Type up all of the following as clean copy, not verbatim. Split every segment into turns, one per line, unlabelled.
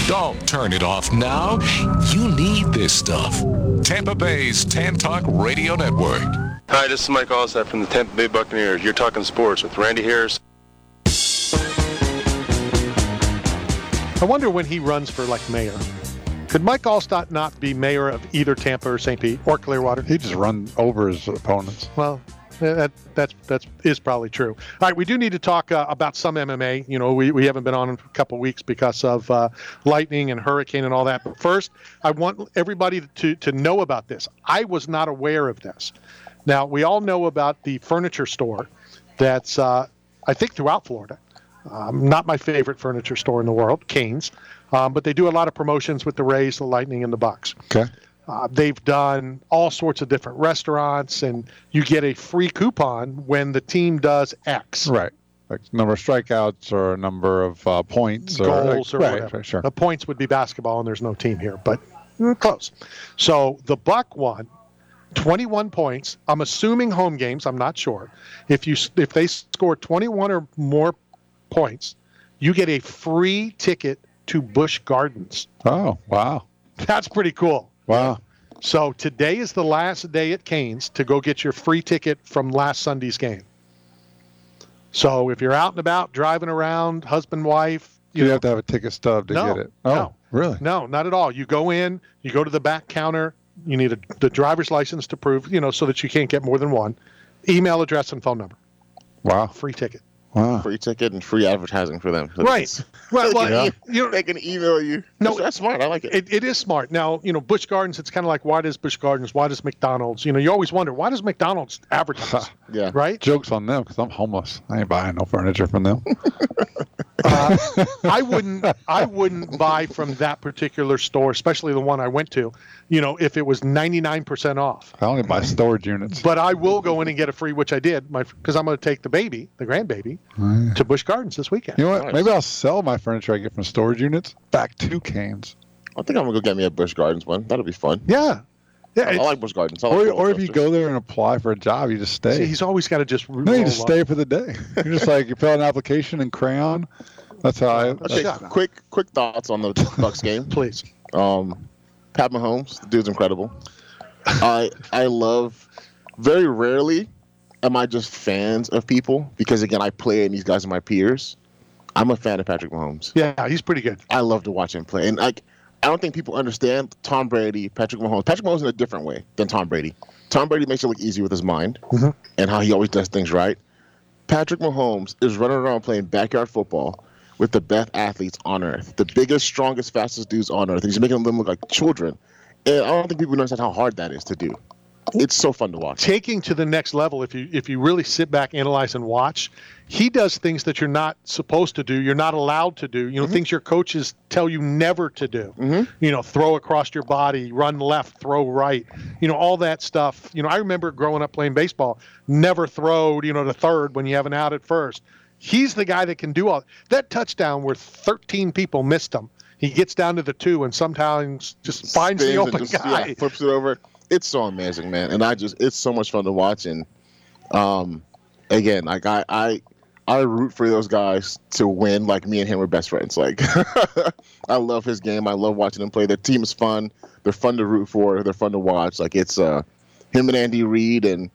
Don't turn it off now. You need this stuff. Tampa Bay's Tan Talk Radio Network.
Hi, this is Mike Allstott from the Tampa Bay Buccaneers. You're talking sports with Randy Harris.
I wonder when he runs for, mayor. Could Mike Allstott not be mayor of either Tampa or St. Pete or Clearwater?
He just run over his opponents.
Well, that is probably true. All right, we do need to talk about some MMA. You know, we haven't been on in a couple of weeks because of lightning and hurricane and all that. But first, I want everybody to know about this. I was not aware of this. Now, we all know about the furniture store that's, I think, throughout Florida. Not my favorite furniture store in the world, Canes. But they do a lot of promotions with the Rays, the Lightning, and the Bucks.
Okay.
They've done all sorts of different restaurants, and you get a free coupon when the team does X.
Right. Like number of strikeouts or a number of points.
Goals or whatever.
Right, sure.
The points would be basketball, and there's no team here, but close. So the Buck won 21 points. I'm assuming home games. I'm not sure. If they score 21 or more points, you get a free ticket to Busch Gardens.
Oh, wow.
That's pretty cool.
Wow.
So today is the last day at Canes to go get your free ticket from last Sunday's game. So if you're out and about, driving around, husband, wife.
You have to have a ticket stub to get it. Oh,
no.
Really?
No, not at all. You go in, you go to the back counter, you need the driver's license to prove, so that you can't get more than one. Email address and phone number.
Wow.
Free ticket.
Wow.
Free ticket and free advertising for them.
Right. Well,
they can email you.
No,
that's smart. I like it.
It is smart. Now, Busch Gardens, it's kind of like, why does Busch Gardens, why does McDonald's? You always wonder, why does McDonald's advertise?
Yeah.
Right?
Joke's on them because I'm homeless. I ain't buying no furniture from them.
I wouldn't buy from that particular store, especially the one I went to, if it was 99% off.
I only buy storage units.
But I will go in and get a free, which I did, because I'm going to take the grandbaby, to Busch Gardens this weekend.
You know what?
Nice.
Maybe I'll sell my furniture I get from storage units back to Canes.
I think I'm going to go get me a Busch Gardens one. That'll be fun.
Yeah.
I like Busch Gardens.
Or if you go there and apply for a job, you just stay.
See, he's always got to just
No, you just stay for the day. You're just you fill out an application in crayon. That's how I...
Okay, quick thoughts on the Bucks game.
Please.
Pat Mahomes, the dude's incredible. I love... Very rarely am I just fans of people because, again, I play and these guys are my peers. I'm a fan of Patrick Mahomes.
Yeah, he's pretty good.
I love to watch him play. And I don't think people understand Tom Brady, Patrick Mahomes. Patrick Mahomes in a different way than Tom Brady. Tom Brady makes it look easy with his mind and how he always does things right. Patrick Mahomes is running around playing backyard football with the best athletes on earth, the biggest, strongest, fastest dudes on earth. He's making them look like children. And I don't think people understand how hard that is to do. It's so fun to watch.
Taking to the next level, if you really sit back, analyze, and watch, he does things that you're not supposed to do, you're not allowed to do, things your coaches tell you never to do. Throw across your body, run left, throw right, all that stuff. I remember growing up playing baseball, never throw, to third when you have an out at first. He's the guy that can do all that touchdown where 13 people missed him. He gets down to the 2 and sometimes just finds the open guy.
Yeah, flips it over. It's so amazing, man. And it's so much fun to watch. And again, I root for those guys to win. Like, me and him are best friends. Like, I love his game. I love watching him play. Their team is fun. They're fun to root for. They're fun to watch. Like, it's him and Andy Reid. And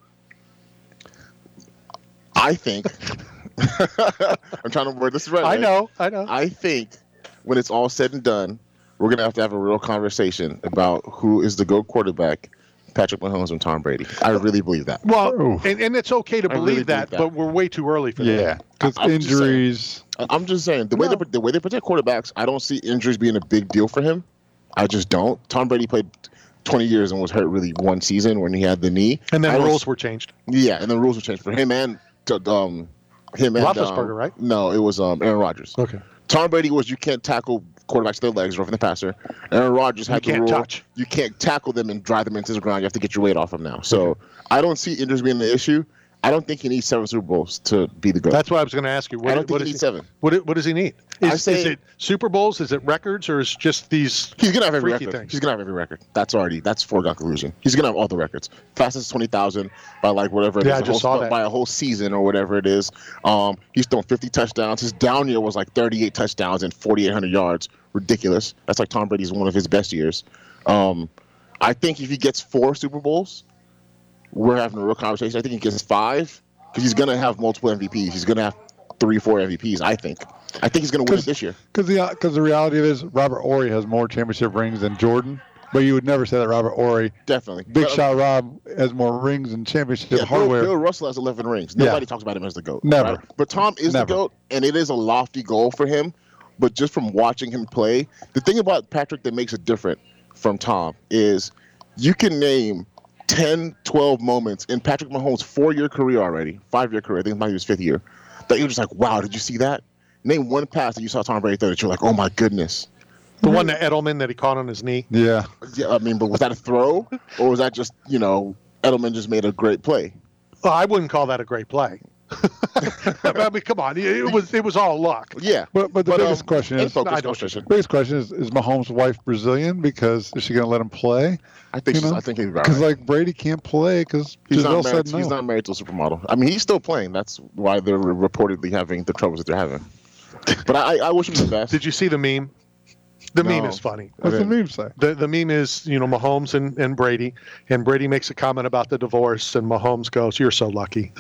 I think I'm trying to word this right.
I know.
I think when it's all said and done, we're going to have a real conversation about who is the GOAT quarterback, Patrick Mahomes and Tom Brady. I really believe that.
Well, and it's okay to believe that, but we're way too early for that.
Yeah, because injuries.
I'm just saying, the way they protect quarterbacks, I don't see injuries being a big deal for him. I just don't. Tom Brady played 20 years and was hurt really one season when he had the knee.
And then rules were changed.
Yeah, and the rules were changed for him and
Roethlisberger, right?
No, it was Aaron Rodgers.
Okay.
Tom Brady was you can't tackle quarterbacks to their legs, roughing the passer. Aaron Rodgers had the rule. You can't tackle them and drive them into the ground. You have to get your weight off them now. So I don't see injuries being an issue. I don't think he needs 7 Super Bowls to be the GOAT.
That's what I was going to ask you.
I don't think he needs 7.
What does he need? Is
say-
it Super Bowls? Is it records? Or is it just these
He's gonna have every
freaky
record.
things?
He's gonna have every record. That's foregone conclusion. He's gonna have all the records. Fastest 20,000 by like whatever it is,
Yeah, I just saw that.
by a whole season or whatever it is. He's thrown 50 touchdowns. His down year was like 38 touchdowns and 4,800 yards. Ridiculous. That's like Tom Brady's one of his best years. I think if he gets 4 Super Bowls, we're having a real conversation. I think he gets 5 because he's gonna have multiple MVPs. He's gonna have 3, 4 MVPs. I think he's gonna win it this year.
Because the reality of it is Robert Ory has more championship rings than Jordan, but you would never say that Robert Ory,
Definitely.
Big Shot Rob, has more rings and championship
Yeah,
hardware.
Bill Russell has 11 rings. Nobody talks about him as the GOAT.
Never.
Right? But Tom is
Never.
the GOAT, and it is a lofty goal for him. But just from watching him play, the thing about Patrick that makes it different from Tom is you can name 10, 12 moments in Patrick Mahomes' 4-year career already, 5-year career, I think it might be his 5th year, that you're just like, wow, did you see that? Name one pass that you saw Tom Brady throw that you're like, oh my goodness.
The one to Edelman that he caught on his knee.
Yeah.
Yeah, I mean, but was that a throw, or was that just, Edelman just made a great play?
Well, I wouldn't call that a great play. I mean, come on, it was all luck.
Yeah.
But the biggest question is,
focus
I don't-
question.
biggest question is Mahomes' wife Brazilian? Because is she going to let him play?
I think
You know?
I think he's about
Because
right.
like Brady can't play because
He's
Giselle
not, married,
said no.
he's not married to a supermodel. I mean, he's still playing. That's why they're reportedly having the troubles that they're having. But I wish him the best.
Did you see the meme? The meme
No.
is funny.
What's the meme say?
The meme is, Mahomes and Brady, and Brady makes a comment about the divorce, and Mahomes goes, "You're so lucky."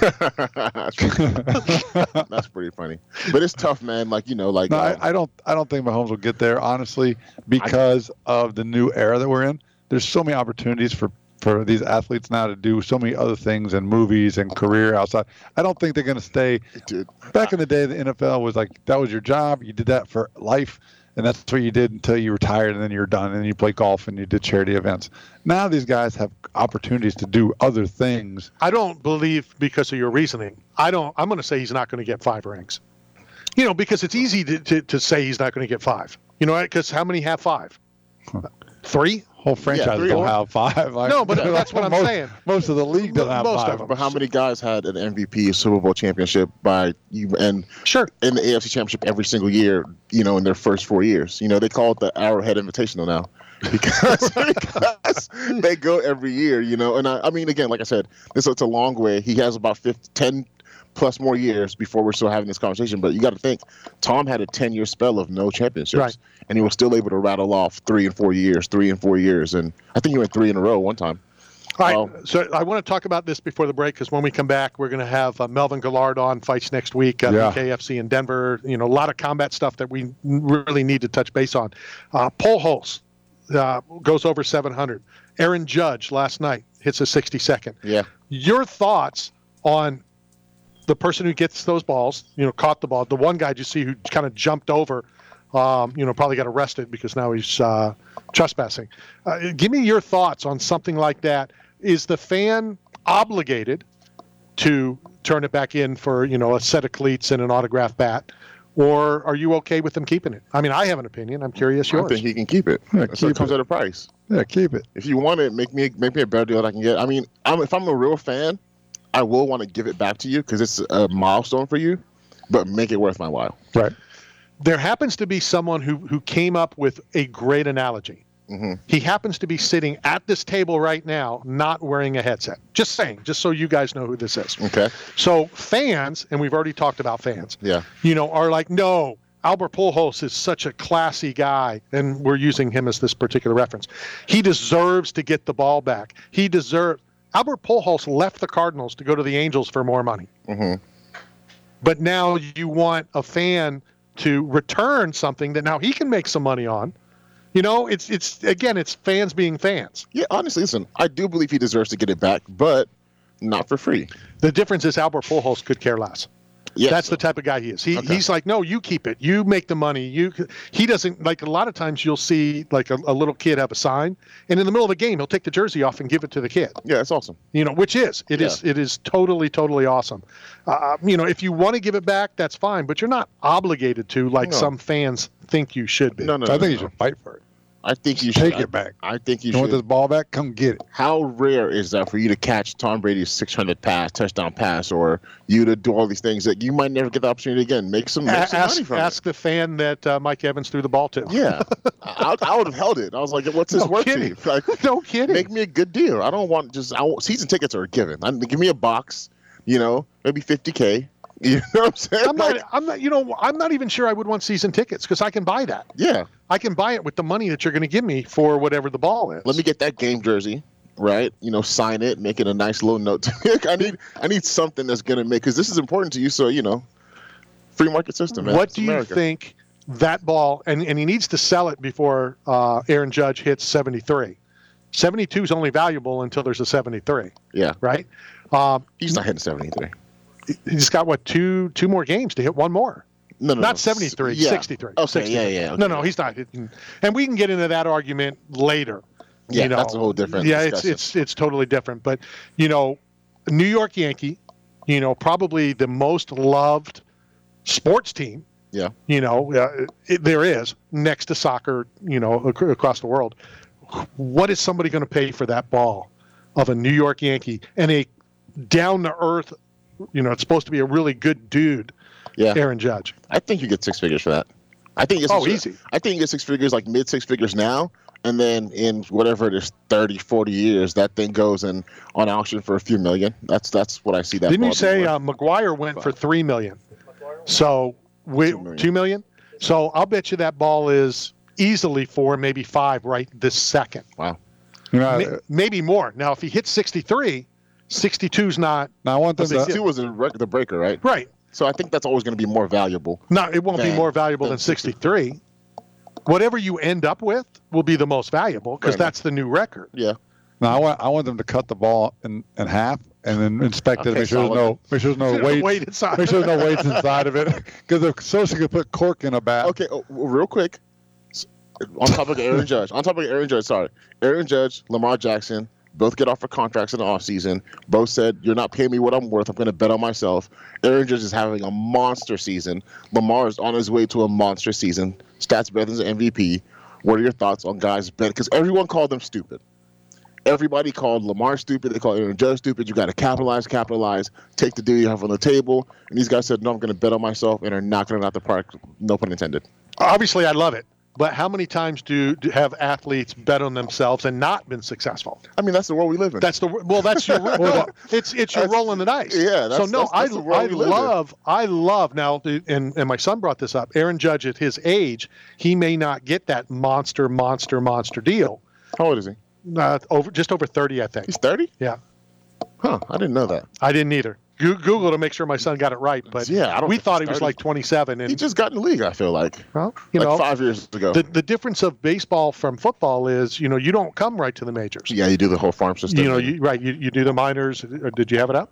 That's pretty funny. But it's tough, man. Like,
No, I don't think Mahomes will get there, honestly, because of the new era that we're in. There's so many opportunities for these athletes now to do so many other things and movies and career outside. I don't think they're going to stay.
Dude,
Back in the day, the NFL was like, that was your job. You did that for life, and that's what you did until you retired, and then you're done, and then you play golf and you did charity events. Now these guys have opportunities to do other things.
I don't believe, because of your reasoning, I'm going to say he's not going to get 5 rings. Because it's easy to say he's not going to get 5. Because how many have 5? 3?
Whole franchise
3
don't
or-
have 5. Like,
No, but that's what I'm saying.
Most of the league doesn't have
Most
5.
of them.
but how many guys had an MVP, Super Bowl championship and
Sure.
in the AFC Championship every single year, in their first 4 years? They call it the Arrowhead Invitational now because they go every year, And I mean, again, like I said, it's a long way. He has about 10 plus more years before we're still having this conversation. But you got to think, Tom had a 10-year spell of no championships.
Right.
And he was still able to rattle off 3 and 4 years. And I think he went 3 in a row one time.
All right, so I want to talk about this before the break because when we come back, we're going to have Melvin Gillard on, fights next week, KFC in Denver. A lot of combat stuff that we really need to touch base on. Pujols goes over 700. Aaron Judge last night hits a 60-second.
Yeah.
Your thoughts on the person who gets those balls, caught the ball, the one guy you see who kind of jumped over, probably got arrested because now he's trespassing. Give me your thoughts on something like that. Is the fan obligated to turn it back in for, a set of cleats and an autographed bat? Or are you okay with them keeping it? I mean, I have an opinion. I'm curious yours.
I think he can keep it.
Yeah,
So it
keep
comes
it.
at a price.
Yeah, keep it.
If you want it, make me a better deal that I can get. I mean, if I'm a real fan, I will want to give it back to you because it's a milestone for you, but make it worth my while.
Right.
There happens to be someone who came up with a great analogy.
Mm-hmm.
He happens to be sitting at this table right now, not wearing a headset. Just saying, just so you guys know who this is.
Okay.
So fans, and we've already talked about fans,
Yeah.
are like, no, Albert Pujols is such a classy guy, and we're using him as this particular reference. He deserves to get the ball back. Albert Pujols left the Cardinals to go to the Angels for more money.
Mm-hmm.
But now you want a fan to return something that now he can make some money on. It's fans being fans.
Yeah, honestly, listen, I do believe he deserves to get it back, but not for free.
The difference is Albert Pujols could care less.
Yes.
That's the type of guy he is.
Okay.
He's like, no, you keep it. You make the money. He doesn't, like, a lot of times you'll see like a little kid have a sign, and in the middle of the game he'll take the jersey off and give it to the kid.
Yeah, it's awesome.
Which is it is totally awesome. If you want to give it back, that's fine, but you're not obligated to, like
No.
some fans think you should be.
No.
I think you should fight for it.
I think you should
take it back.
I think you
want
should.
this ball back? Come get it.
How rare is that for you to catch Tom Brady's 600 touchdown pass, or you to do all these things that you might never get the opportunity again? Make some money from
ask
it.
the fan that Mike Evans threw the ball to.
Yeah, I would have held it. I was like, "What's his work
kidding.
team?" Like,
No kidding.
make me a good deal. I don't want season tickets are a given. Give me a box. Maybe $50K. You know what I'm saying?
I'm not even sure I would want season tickets because I can buy that.
Yeah.
I can buy it with the money that you're going to give me for whatever the ball is.
Let me get that game jersey, right? Sign it, make it a nice little note. I need something that's going to make, because this is important to you. So, free market system, man.
What
It's
do
America.
you think that ball, and he needs to sell it before Aaron Judge hits 73. 72 is only valuable until there's a 73,
Yeah.
right?
He's not hitting 73.
He's got, two more games to hit one more.
No.
Not 73,
Yeah.
63.
Okay,
63.
yeah. Okay.
No, he's not hitting. And we can get into that argument later.
Yeah, that's a whole different
Yeah,
discussion.
it's totally different. But, New York Yankee, probably the most loved sports team.
Yeah.
There is next to soccer, across the world. What is somebody going to pay for that ball of a New York Yankee and a down to earth, it's supposed to be a really good dude,
Yeah.
Aaron Judge?
I think you get 6 figures for that. I think it's
easy.
I think you get 6 figures, like mid 6 figures now, and then in whatever it is, 30, 40 years, that thing goes on auction for a few million. That's what I see that.
Didn't you
ball
say
being worth.
McGuire went for $3 million? So $2 million. So I'll bet you that ball is easily 4, maybe 5 right this second.
Wow.
Maybe more. Now, if he hits 63, 62's not
Now I want them
62
to.
was the breaker, right?
right.
So I think that's always going to be more valuable.
No, it won't be
Than-
more valuable than
than
63. Whatever you end up with will be the most valuable because
Right.
that's the new record.
Yeah.
Now I want them to cut the ball in half and then inspect it.
Okay,
Make sure there's no weights.
Weight inside.
Make sure there's no weights inside of it because they're so could put cork in a bat.
Okay. Real quick. On topic of Aaron Judge. Aaron Judge, Lamar Jackson, both get offered contracts in the offseason. Both said, "You're not paying me what I'm worth. I'm going to bet on myself." Aaron Judge is having a monster season. Lamar is on his way to a monster season. Stats better than MVP. What are your thoughts on guys bet? Because everyone called them stupid. Everybody called Lamar stupid. They called Aaron Judge stupid. You got to capitalize, take the deal you have on the table. And these guys said, "No, I'm going to bet on myself," and are knocking it out the park. No pun intended.
Obviously, I love it. But how many times do have athletes bet on themselves and not been successful?
I mean, that's the world we live in.
That's your it's your rolling the dice.
Yeah,
So no,
that's the world we live in.
I love now, and my son brought this up. Aaron Judge at his age, he may not get that monster deal.
How old is he?
Just over 30, I think.
He's 30?
Yeah,
Huh, I didn't know that.
I didn't either. Google to make sure my son got it right, but
Yeah, I don't
we
think
thought
he's
he was
30.
like 27. And
He just got in the league, I feel like.
well,
5 years ago.
the difference of baseball from football is, you don't come right to the majors.
Yeah, you do the whole farm system.
You do the minors. Or did you have it up?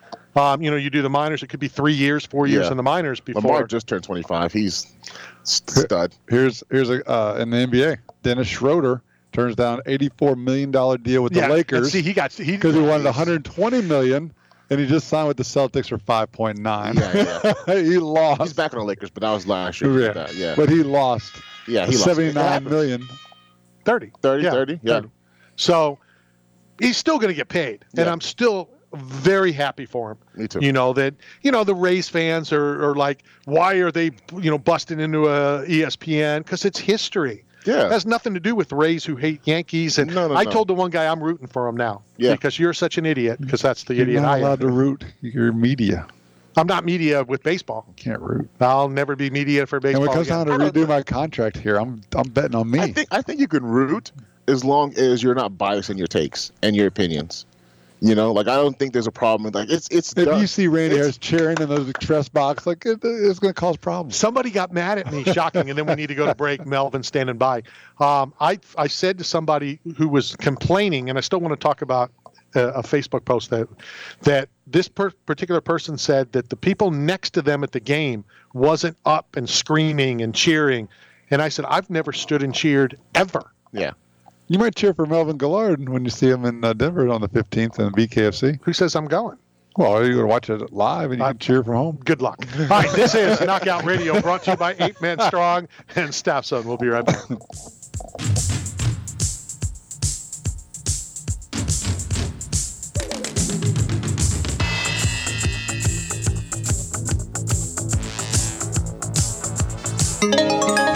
You do the minors. It could be 3 years, 4 years
Yeah.
in the minors before.
Lamar just turned 25. He's stud.
Here's a in the NBA. Dennis Schroeder turns down $84 million deal with the
yeah,
Lakers
See,
because he wanted $120 million, and he just signed with the Celtics for 5.9.
Yeah.
He lost.
He's back on the Lakers, but that was last year. Yeah.
But he lost.
Yeah, he lost.
$79 million.
30.
30,
Yeah,
30? Yeah.
30. So he's still going to get paid, and
Yeah.
I'm still very happy for him.
Me too.
The Rays fans are like, why are they, busting into a ESPN? Because it's history.
Yeah.
It has nothing to do with Rays who hate Yankees. And
No.
I told the one guy I'm rooting for him now.
Yeah.
Because you're such an idiot. Because that's the
You're
idiot
not
I
allowed
am.
to root. You're media.
I'm not media with baseball.
Can't root.
I'll never be media for
And
baseball.
when it comes
again.
down to redo my contract here, I'm betting on me.
I think you can root as long as you're not biased in your takes and your opinions. I don't think there's a problem with it's
if
done.
you see Randy
It's-
Harris cheering in the press box, it's going to cause problems.
Somebody got mad at me, shocking, and then we need to go to break. Melvin standing by. I said to somebody who was complaining, and I still want to talk about a Facebook post that this particular person said that the people next to them at the game wasn't up and screaming and cheering. And I said, I've never stood and cheered ever.
Yeah.
You might cheer for Melvin Gillard when you see him in Denver on the 15th in BKFC.
Who says I'm going?
Well, you're going to watch it live and you can cheer from home.
Good luck. All right, this is Knockout Radio brought to you by 8 Men Strong and Staff Zone. We'll be right back.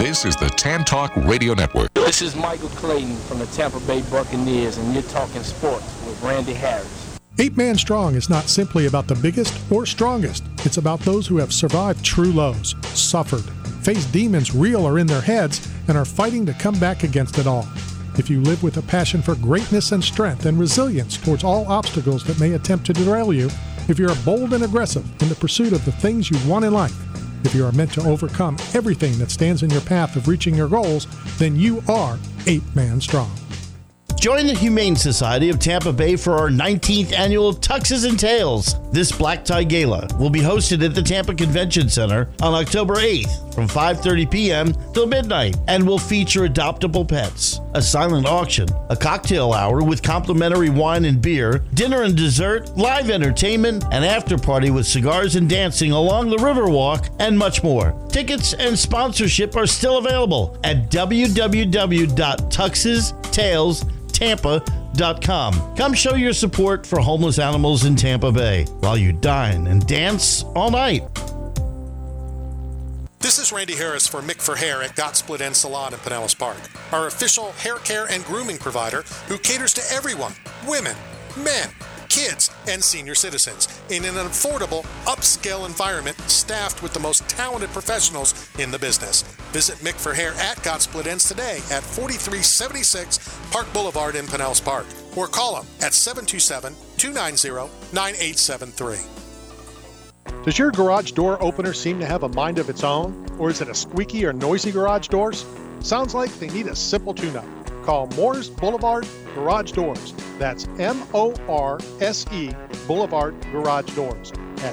This is the Tan Talk Radio Network.
This is Michael Clayton from the Tampa Bay Buccaneers, and you're talking sports with Randy Harris.
8 Man Strong is not simply about the biggest or strongest. It's about those who have survived true lows, suffered, faced demons real or in their heads, and are fighting to come back against it all. If you live with a passion for greatness and strength and resilience towards all obstacles that may attempt to derail you, if you're bold and aggressive in the pursuit of the things you want in life, if you are meant to overcome everything that stands in your path of reaching your goals, then you are 8 Man Strong.
Join the Humane Society of Tampa Bay for our 19th annual Tuxes and Tails. This Black Tie Gala will be hosted at the Tampa Convention Center on October 8th from 5:30 p.m. till midnight and will feature adoptable pets, a silent auction, a cocktail hour with complimentary wine and beer, dinner and dessert, live entertainment, an after party with cigars and dancing along the Riverwalk, and much more. Tickets and sponsorship are still available at www.tuxestales.tampa.com. Come show your support for homeless animals in Tampa Bay while you dine and dance all night.
This is Randy Harris for Mick for Hair at Got Split End Salon in Pinellas Park, our official hair care and grooming provider who caters to everyone, women, men, kids, and senior citizens in an affordable, upscale environment staffed with the most talented professionals in the business. Visit Mick for Hair at Got Split Ends today at 4376 Park Boulevard in Pinellas Park, or call them at 727-290-9873.
Does your garage door opener seem to have a mind of its own? Or is it a squeaky or noisy garage doors? Sounds like they need a simple tune-up. Call Morse Boulevard Garage Doors. That's M-O-R-S-E Boulevard Garage Doors at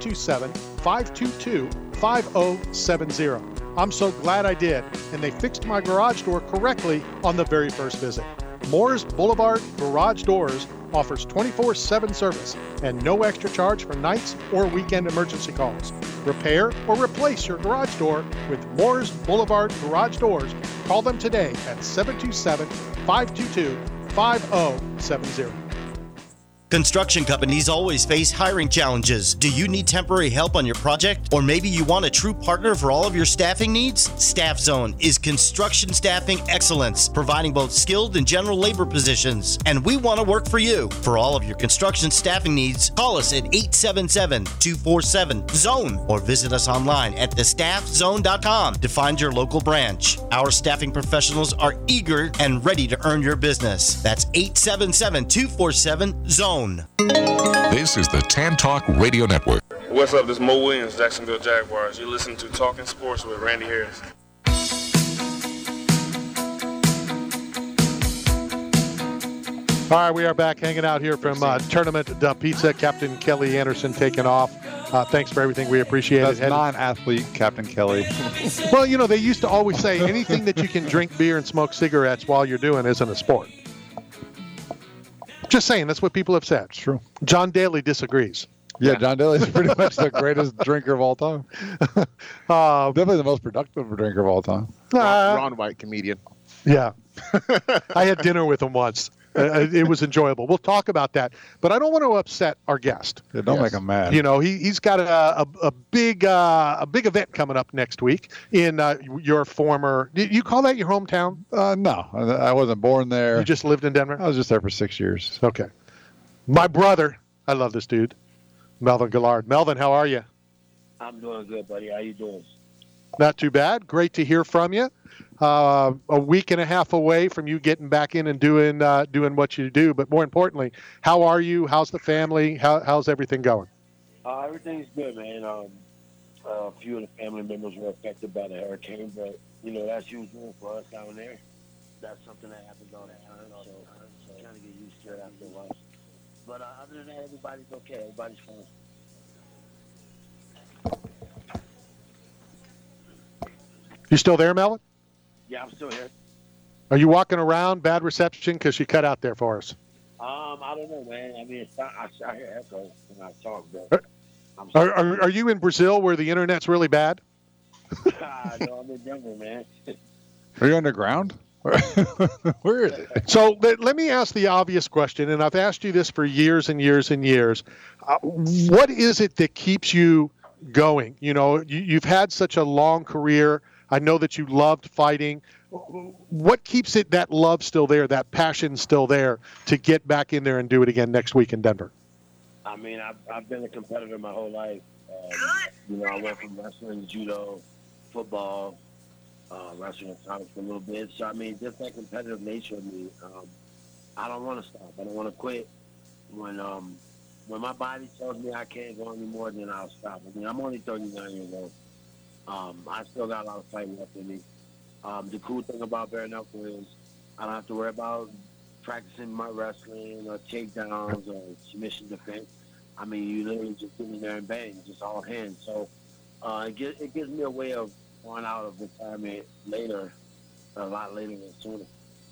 727-522-5070. I'm so glad I did, and they fixed my garage door correctly on the very first visit. Moore's Boulevard Garage Doors offers 24/7 service and no extra charge for nights or weekend emergency calls. Repair or replace your garage door with Moore's Boulevard Garage Doors. Call them today at 727-522-5070.
Construction companies always face hiring challenges. Do you need temporary help on your project? Or maybe you want a true partner for all of your staffing needs? Staff Zone is construction staffing excellence, providing both skilled and general labor positions. And we want to work for you. For all of your construction staffing needs, call us at 877-247-ZONE or visit us online at thestaffzone.com to find your local branch. Our staffing professionals are eager and ready to earn your business. That's 877-247-ZONE.
This is the Tan Talk Radio Network.
What's up? This is Mo Williams, Jacksonville Jaguars. You're listening to Talking Sports with Randy Harris.
All right, we are back hanging out here from Tournament Pizza. Captain Kelly Anderson taking off. Thanks for everything. We appreciate
That's
it.
non-athlete Captain Kelly.
Well, you know, they used to always say anything that you can drink beer and smoke cigarettes while you're doing isn't a sport. Just saying, that's what people have said.
It's true.
John Daly disagrees.
Yeah, John Daly is pretty much the greatest drinker of all time. Definitely the most productive drinker of all time.
Ron White, comedian.
Yeah. I had dinner with him once. It was enjoyable. We'll talk about that. But I don't want to upset our guest.
Yeah, don't make him mad.
You know, he's got a big event coming up next week in your former. Did you call that your hometown?
No, I wasn't born there.
You just lived in Denver?
I was just there for 6 years.
Okay. My brother, I love this dude, Melvin Gillard. Melvin, how are you?
I'm doing good, buddy. How you doing?
Not too bad. Great to hear from you. A week and a half away from you getting back in and doing what you do. But more importantly, how are you? How's the family? How's everything going?
Everything's good, man. A few of the family members were affected by the hurricane, but, you know, that's usual for us down there. That's something that happens all the time, so kind of get used to it after a while. But other than that, everybody's okay. Everybody's fine.
You still there, Melvin?
Yeah, I'm still here.
Are you walking around? Bad reception because you cut out there for us.
I don't know, man. I mean, I hear echo when I talk, but
Are you in Brazil where the internet's really bad?
No, I'm in Denver, man.
Are you underground? Where is it?
So let me ask the obvious question, and I've asked you this for years and years and years. What is it that keeps you going? You know, you've had such a long career. I know that you loved fighting. What keeps that love still there, that passion still there to get back in there and do it again next week in Denver?
I mean, I've been a competitor my whole life. I went from wrestling, judo, football, wrestling in college for a little bit. So, I mean, just that competitive nature of me, I don't want to stop. I don't want to quit. When my body tells me I can't go anymore, then I'll stop. I mean, I'm only 39 years old. I still got a lot of fighting left in me. The cool thing about bare knuckle is I don't have to worry about practicing my wrestling or takedowns or submission defense. I mean, you literally just get in there and bang, just all hands. So it gives me a way of going out of retirement later, a lot later than sooner.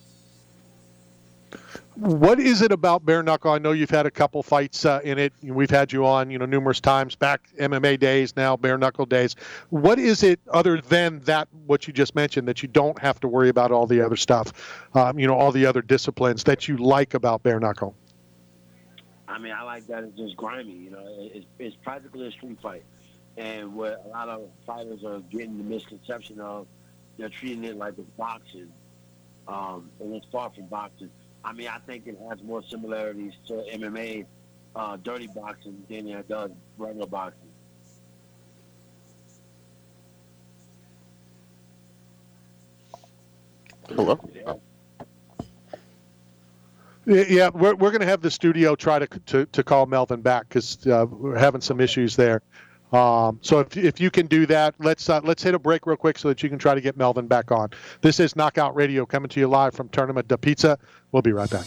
What is it about bare knuckle? I know you've had a couple fights in it. We've had you on, numerous times back, MMA days, now bare knuckle days. What is it other than that, what you just mentioned, that you don't have to worry about all the other stuff, all the other disciplines that you like about bare knuckle?
I mean, I like that it's just grimy. It's practically a street fight. And what a lot of fighters are getting the misconception of, they're treating it like it's boxing. And it's far from boxing. I mean, I think it has more similarities to MMA, dirty boxing, than it does regular boxing.
Hello?
Yeah, we're going to have the studio try to call Melvin back because we're having some issues there. So if you can do that, let's hit a break real quick so that you can try to get Melvin back on. This is Knockout Radio coming to you live from Tournament de Pizza. We'll be right back.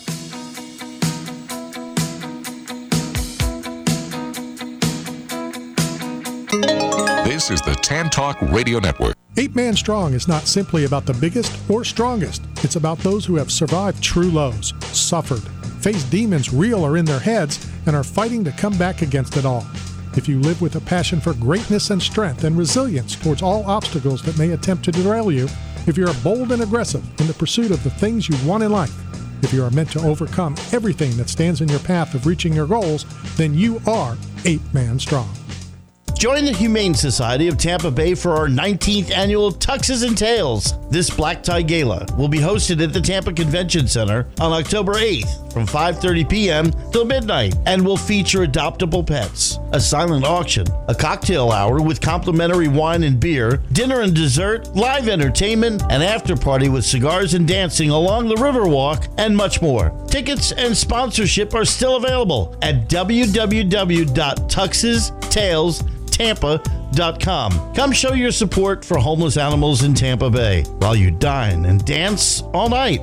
This is the Tan Talk Radio Network.
8 Man Strong is not simply about the biggest or strongest. It's about those who have survived true lows, suffered, faced demons real or in their heads, and are fighting to come back against it all. If you live with a passion for greatness and strength and resilience towards all obstacles that may attempt to derail you, if you're bold and aggressive in the pursuit of the things you want in life, if you are meant to overcome everything that stands in your path of reaching your goals, then you are 8 Man Strong.
Join the Humane Society of Tampa Bay for our 19th annual Tuxes and Tails. This Black Tie Gala will be hosted at the Tampa Convention Center on October 8th from 5:30 p.m. till midnight and will feature adoptable pets, a silent auction, a cocktail hour with complimentary wine and beer, dinner and dessert, live entertainment, an after party with cigars and dancing along the Riverwalk, and much more. Tickets and sponsorship are still available at www.tuxestales.tampa.com. Come show your support for homeless animals in Tampa Bay while you dine and dance all night.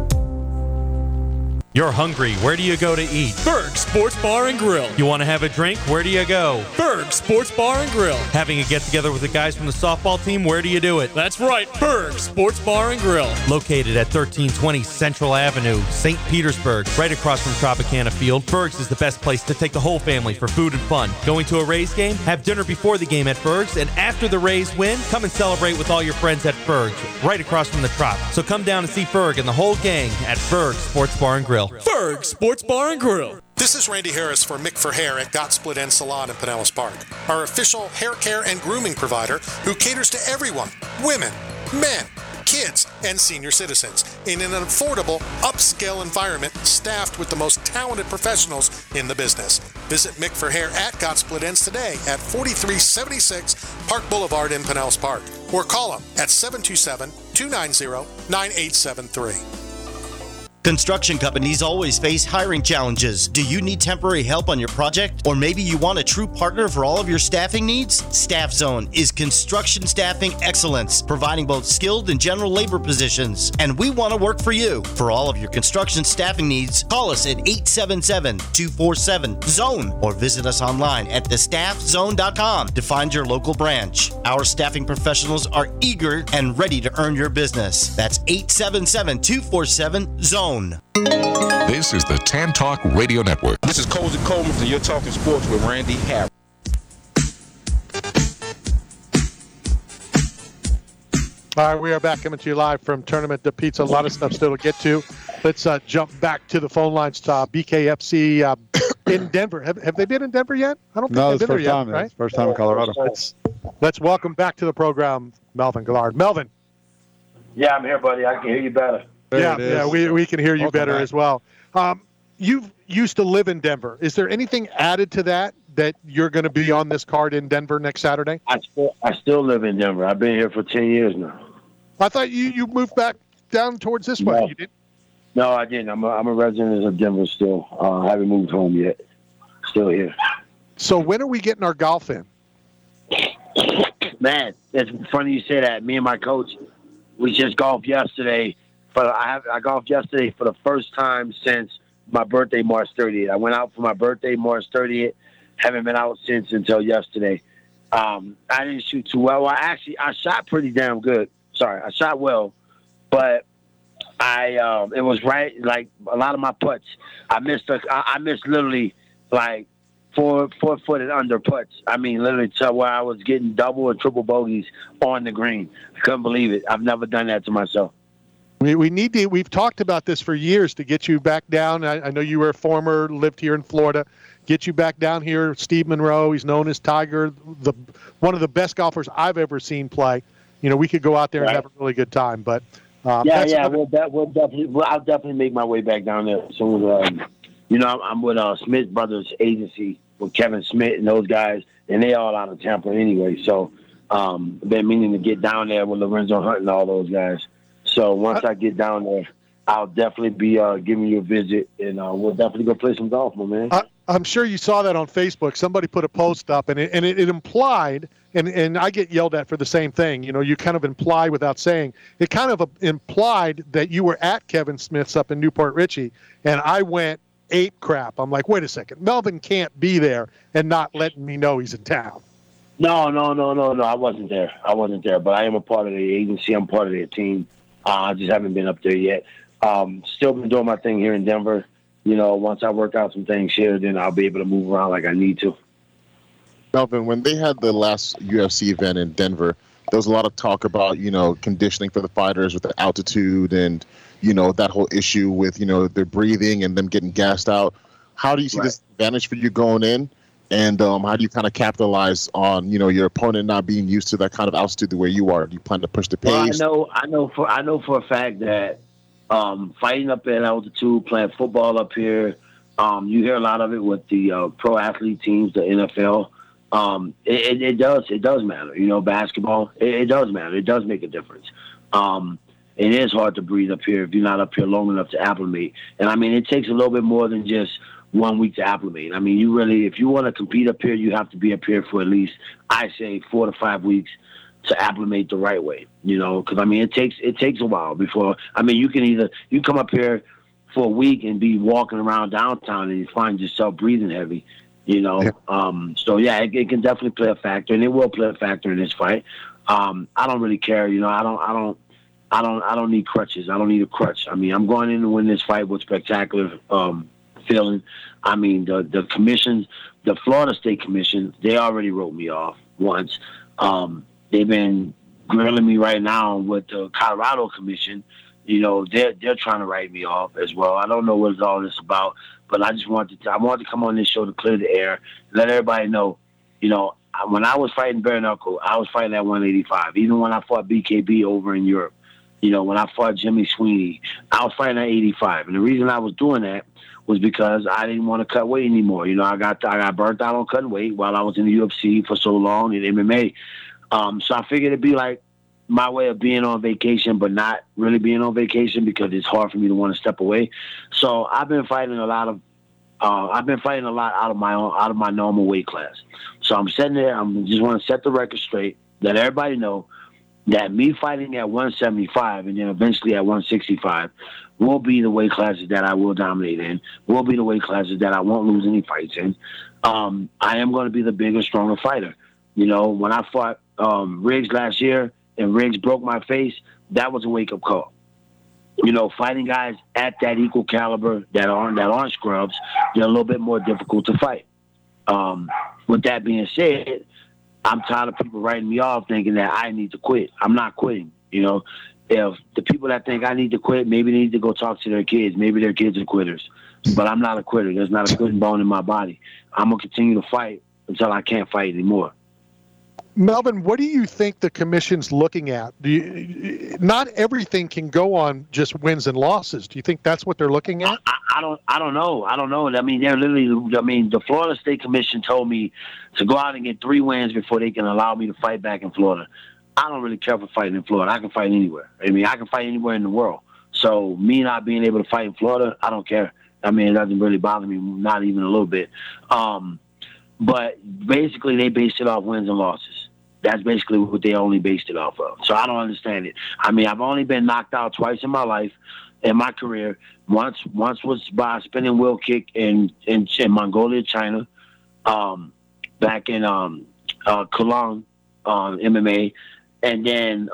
You're hungry. Where do you go to eat?
Berg Sports Bar and Grill.
You want to have a drink? Where do you go?
Berg Sports Bar and Grill.
Having a get-together with the guys from the softball team? Where do you do it?
That's right, Berg Sports Bar and Grill.
Located at 1320 Central Avenue, St. Petersburg, right across from Tropicana Field. Berg's is the best place to take the whole family for food and fun. Going to a Rays game? Have dinner before the game at Berg's, and after the Rays win, come and celebrate with all your friends at Berg's, right across from the Trop. So come down and see Berg and the whole gang at Berg Sports Bar and Grill.
Berg Sports Bar and Grill.
This is Randy Harris for Mick for Hair at Got Split End Salon in Pinellas Park, our official hair care and grooming provider who caters to everyone, women, men, kids, and senior citizens in an affordable, upscale environment staffed with the most talented professionals in the business. Visit Mick for Hair at Got Split Ends today at 4376 Park Boulevard in Pinellas Park, or call them at 727-290-9873.
Construction companies always face hiring challenges. Do you need temporary help on your project? Or maybe you want a true partner for all of your staffing needs? Staff Zone is construction staffing excellence, providing both skilled and general labor positions. And we want to work for you. For all of your construction staffing needs, call us at 877-247-ZONE or visit us online at thestaffzone.com to find your local branch. Our staffing professionals are eager and ready to earn your business. That's 877-247-ZONE.
This is the Tan Talk Radio Network.
This is Cozy Coleman from You're Talking Sports with Randy Harris.
All right, we are back coming to you live from Tournament de Pizza. A lot of stuff still to get to. Let's jump back to the phone lines. BKFC in Denver. Have they been in Denver yet? I don't think they've been there yet, right?
It's first time in Colorado.
Let's welcome back to the program Melvin Guillard. Melvin.
Yeah, I'm here, buddy. I can hear you better.
Yeah, we can hear you better as well. You've used to live in Denver. Is there anything added to that you're going to be on this card in Denver next Saturday?
I still live in Denver. I've been here for 10 years now.
I thought you moved back down towards this way. You did?
No, I didn't. I'm a resident of Denver still. I haven't moved home yet. Still here.
So when are we getting our golf in?
Man, it's funny you say that. Me and my coach, we just golfed yesterday. I golfed yesterday for the first time since my birthday, March 30th. I went out for my birthday, March 30th. Haven't been out since until yesterday. I didn't shoot too well. I shot pretty damn good. Sorry, I shot well, but it was right. Like a lot of my putts, I missed literally like 4 foot and under putts. I mean, literally to where I was getting double or triple bogeys on the green. I couldn't believe it. I've never done that to myself.
We need to. We've talked about this for years to get you back down. I know you were lived here in Florida. Get you back down here. Steve Monroe, he's known as Tiger, one of the best golfers I've ever seen play. You know, we could go out there and have a really good time. But
I'll definitely make my way back down there soon. I'm with Smith Brothers Agency with Kevin Smith and those guys, and they all out of Tampa anyway. So been meaning to get down there with Lorenzo Hunt and all those guys. So once I get down there, I'll definitely be giving you a visit, and we'll definitely go play some golf, my man.
I'm sure you saw that on Facebook. Somebody put a post up, and it implied, and I get yelled at for the same thing. You know, you kind of imply without saying. It kind of implied that you were at Kevin Smith's up in Newport Richie, and I went ape crap. I'm like, wait a second, Melvin can't be there and not letting me know he's in town.
No. I wasn't there. But I am a part of the agency. I'm part of their team. I just haven't been up there yet. Still been doing my thing here in Denver. You know, once I work out some things here, then I'll be able to move around like I need to.
Melvin, when they had the last UFC event in Denver, there was a lot of talk about, conditioning for the fighters with the altitude and, that whole issue with, their breathing and them getting gassed out. How do you see this advantage for you going in? And how do you kind of capitalize on, your opponent not being used to that kind of altitude the way you are? Do you plan to push the pace?
Well, I know for a fact that fighting up at altitude, playing football up here, you hear a lot of it with the pro athlete teams, the NFL. It does matter. Basketball, it does matter. It does make a difference. It is hard to breathe up here if you're not up here long enough to acclimate. And I mean, it takes a little bit more than just 1 week to acclimate. I mean, if you want to compete up here, you have to be up here for at least, I say, 4 to 5 weeks to acclimate the right way, because I mean, it takes a while before, I mean, you come up here for a week and be walking around downtown and you find yourself breathing heavy, So yeah, it can definitely play a factor, and it will play a factor in this fight. I don't really care, I don't need crutches. I don't need a crutch. I mean, I'm going in to win this fight with spectacular, feeling. I mean, the commissions, the Florida State Commission, they already wrote me off once. They've been grilling me right now with the Colorado Commission. They're trying to write me off as well. I don't know what all this about, but I wanted to come on this show to clear the air, let everybody know, when I was fighting bare knuckle, I was fighting at 185. Even when I fought BKB over in Europe, when I fought Jimmy Sweeney, I was fighting at 85. And the reason I was doing that was because I didn't want to cut weight anymore. I got burnt out on cutting weight while I was in the UFC for so long in MMA. So I figured it'd be like my way of being on vacation, but not really being on vacation because it's hard for me to want to step away. So I've been fighting a lot out of my normal weight class. So I'm sitting there. I just want to set the record straight, let everybody know that me fighting at 175 and then eventually at 165 will be the weight classes that I will dominate in, will be the weight classes that I won't lose any fights in. I am going to be the bigger, stronger fighter. When I fought Riggs last year and Riggs broke my face, that was a wake-up call. Fighting guys at that equal caliber that aren't scrubs, they're a little bit more difficult to fight. With that being said, I'm tired of people writing me off thinking that I need to quit. I'm not quitting. If the people that think I need to quit, maybe they need to go talk to their kids. Maybe their kids are quitters. But I'm not a quitter. There's not a quitting bone in my body. I'm going to continue to fight until I can't fight anymore.
Melvin, what do you think the commission's looking at? Not everything can go on just wins and losses. Do you think that's what they're looking at?
I don't know. I mean, they're literally. I mean, the Florida State Commission told me to go out and get 3 wins before they can allow me to fight back in Florida. I don't really care for fighting in Florida. I can fight anywhere. I mean, I can fight anywhere in the world. So me not being able to fight in Florida, I don't care. I mean, it doesn't really bother me, not even a little bit. But basically, they based it off wins and losses. That's basically what they only based it off of. So I don't understand it. I mean, I've only been knocked out twice in my life, in my career. Once was by a spinning wheel kick in Mongolia, China, back in Cologne, MMA. And then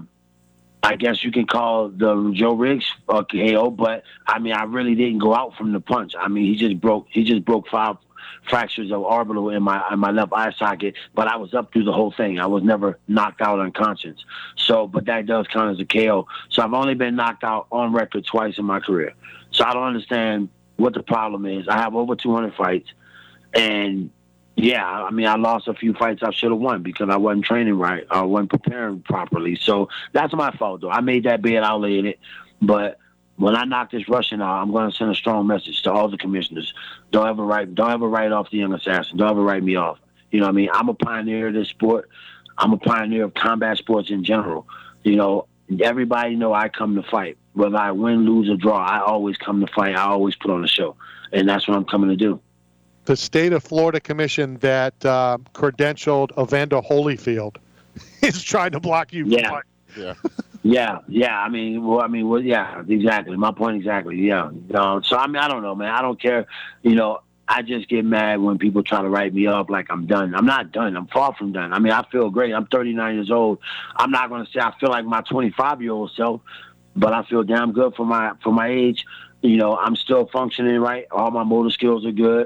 I guess you can call the Joe Riggs KO, but I mean, I really didn't go out from the punch. I mean, he just broke 5 fractures of orbital in my left eye socket, but I was up through the whole thing. I was never knocked out unconscious. So, but that does count as a KO. So I've only been knocked out on record twice in my career. So I don't understand what the problem is. I have over 200 fights, and yeah, I mean, I lost a few fights I should have won because I wasn't training right. I wasn't preparing properly. So that's my fault, though. I made that bed, I laid it, but when I knock this Russian out, I'm going to send a strong message to all the commissioners. Don't ever write off the young assassin. Don't ever write me off. You know what I mean? I'm a pioneer of this sport. I'm a pioneer of combat sports in general. You know, everybody know I come to fight. Whether I win, lose, or draw, I always come to fight. I always put on a show. And that's what I'm coming to do.
The state of Florida commission that credentialed Evander Holyfield is trying to block you from fighting.
Yeah. Yeah. I mean, yeah, exactly. My point exactly. Yeah. So, I mean, I don't know, man. I don't care. You know, I just get mad when people try to write me up like I'm done. I'm not done. I'm far from done. I mean, I feel great. I'm 39 years old. I'm not going to say I feel like my 25-year-old self, but I feel damn good for my age. You know, I'm still functioning right. All my motor skills are good.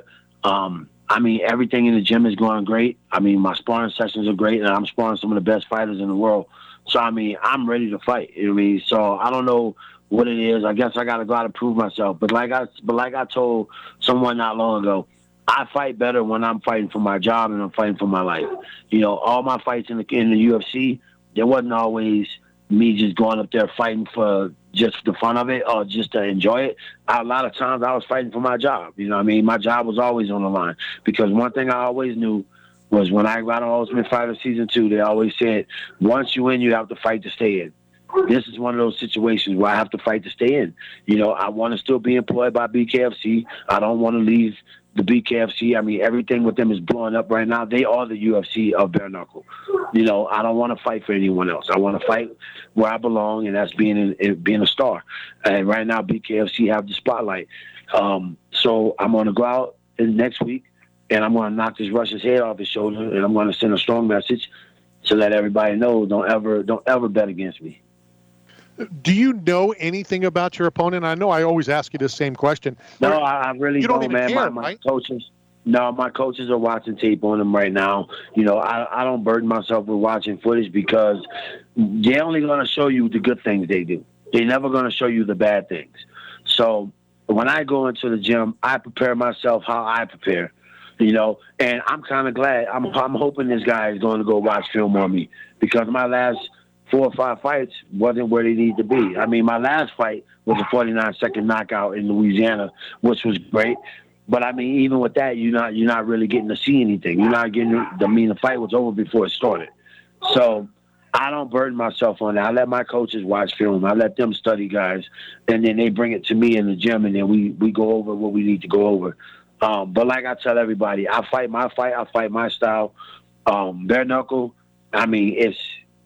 I mean, everything in the gym is going great. I mean, my sparring sessions are great, and I'm sparring some of the best fighters in the world. So, I mean, I'm ready to fight. You know what I mean? So, I don't know what it is. I guess I got to go out and prove myself. But like I told someone not long ago, I fight better when I'm fighting for my job and I'm fighting for my life. You know, all my fights in the UFC, there wasn't always me just going up there fighting for just the fun of it or just to enjoy it. A lot of times I was fighting for my job. You know what I mean? My job was always on the line. Because one thing I always knew was when I got on Ultimate Fighter Season 2, they always said, once you win, you have to fight to stay in. This is one of those situations where I have to fight to stay in. You know, I want to still be employed by BKFC. I don't want to leave the BKFC. I mean, everything with them is blowing up right now. They are the UFC of bare knuckle. You know, I don't want to fight for anyone else. I want to fight where I belong, and that's being a star. And right now, BKFC have the spotlight. So I'm going to go out next week, and I'm going to knock this Russian's head off his shoulder, and I'm going to send a strong message to let everybody know don't ever bet against me.
Do you know anything about your opponent? I know I always ask you the same question.
No, I really
don't even
man.
care,
My
right?
coaches. No, my coaches are watching tape on him right now. You know, I don't burden myself with watching footage because they're only going to show you the good things they do. They're never going to show you the bad things. So when I go into the gym, I prepare myself how I prepare. You know, and I'm kind of glad. I'm hoping this guy is going to go watch film on me because my last 4 or 5 fights wasn't where they need to be. I mean, my last fight was a 49-second knockout in Louisiana, which was great. But I mean, even with that, you're not really getting to see anything. You're not getting. The fight was over before it started. So I don't burden myself on that. I let my coaches watch film. I let them study guys, and then they bring it to me in the gym, and then we go over what we need to go over. But like I tell everybody, I fight my fight. I fight my style. Bare knuckle. I mean, it's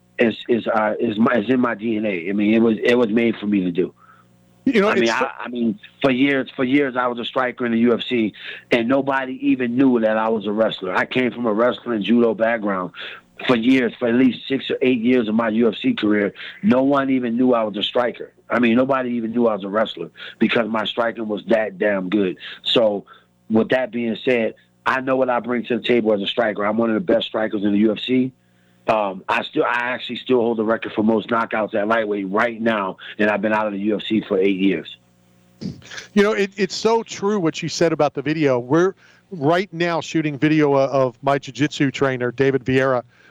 in my DNA. I mean, it was made for me to do.
You know,
I mean, for years I was a striker in the UFC, and nobody even knew that I was a wrestler. I came from a wrestling and judo background. For years, for at least 6 or 8 years of my UFC career, no one even knew I was a striker. I mean, nobody even knew I was a wrestler because my striking was that damn good. So, with that being said, I know what I bring to the table as a striker. I'm one of the best strikers in the UFC. I actually still hold the record for most knockouts at lightweight right now, and I've been out of the UFC for 8 years.
You know, it's so true what you said about the video. We're right now shooting video of my jiu-jitsu trainer, David Vieira,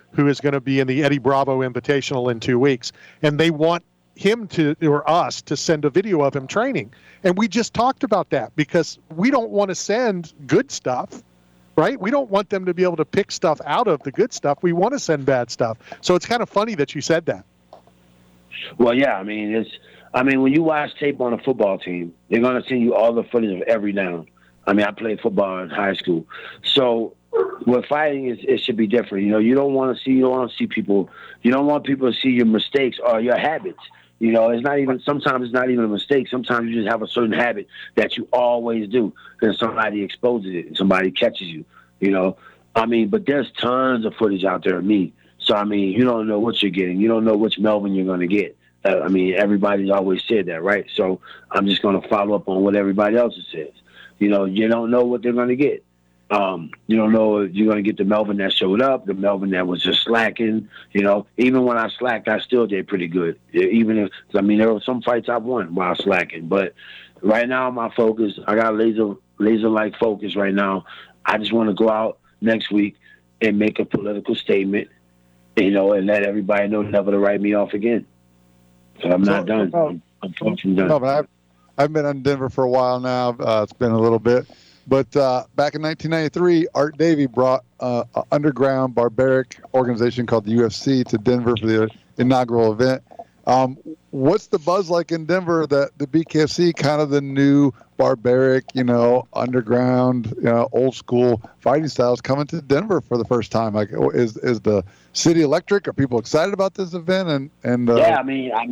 who is going to be in the Eddie Bravo Invitational in 2 weeks, and they want him to, or us, to send a video of him training. And we just talked about that because we don't want to send good stuff, right? We don't want them to be able to pick stuff out of the good stuff. We want to send bad stuff. So it's kind of funny that you said that.
Well, yeah, I mean, when you watch tape on a football team, they're going to send you all the footage of every down. I mean, I played football in high school. So with fighting, it should be different. You know, you don't want to see people, you don't want people to see your mistakes or your habits. You know, sometimes it's not even a mistake. Sometimes you just have a certain habit that you always do. And somebody exposes it and somebody catches you, you know. I mean, but there's tons of footage out there of me. So, I mean, you don't know what you're getting. You don't know which Melvin you're going to get. I mean, everybody's always said that, right? So I'm just going to follow up on what everybody else says. You know, you don't know what they're going to get. You don't know if you're going to get the Melvin that showed up, the Melvin that was just slacking. You know, even when I slacked, I still did pretty good. Even if, I mean, there were some fights I won while slacking. But right now, my focus, I got laser-like focus right now. I just want to go out next week and make a political statement, you know, and let everybody know never to write me off again. So I'm not done. I'm fucking done.
No, but I've been in Denver for a while now. It's been a little bit. But back in 1993, Art Davie brought an underground barbaric organization called the UFC to Denver for the inaugural event. What's the buzz like in Denver that the BKFC, kind of the new barbaric, you know, underground, you know, old school fighting styles coming to Denver for the first time? Like, is the city electric? Are people excited about this event? And
yeah,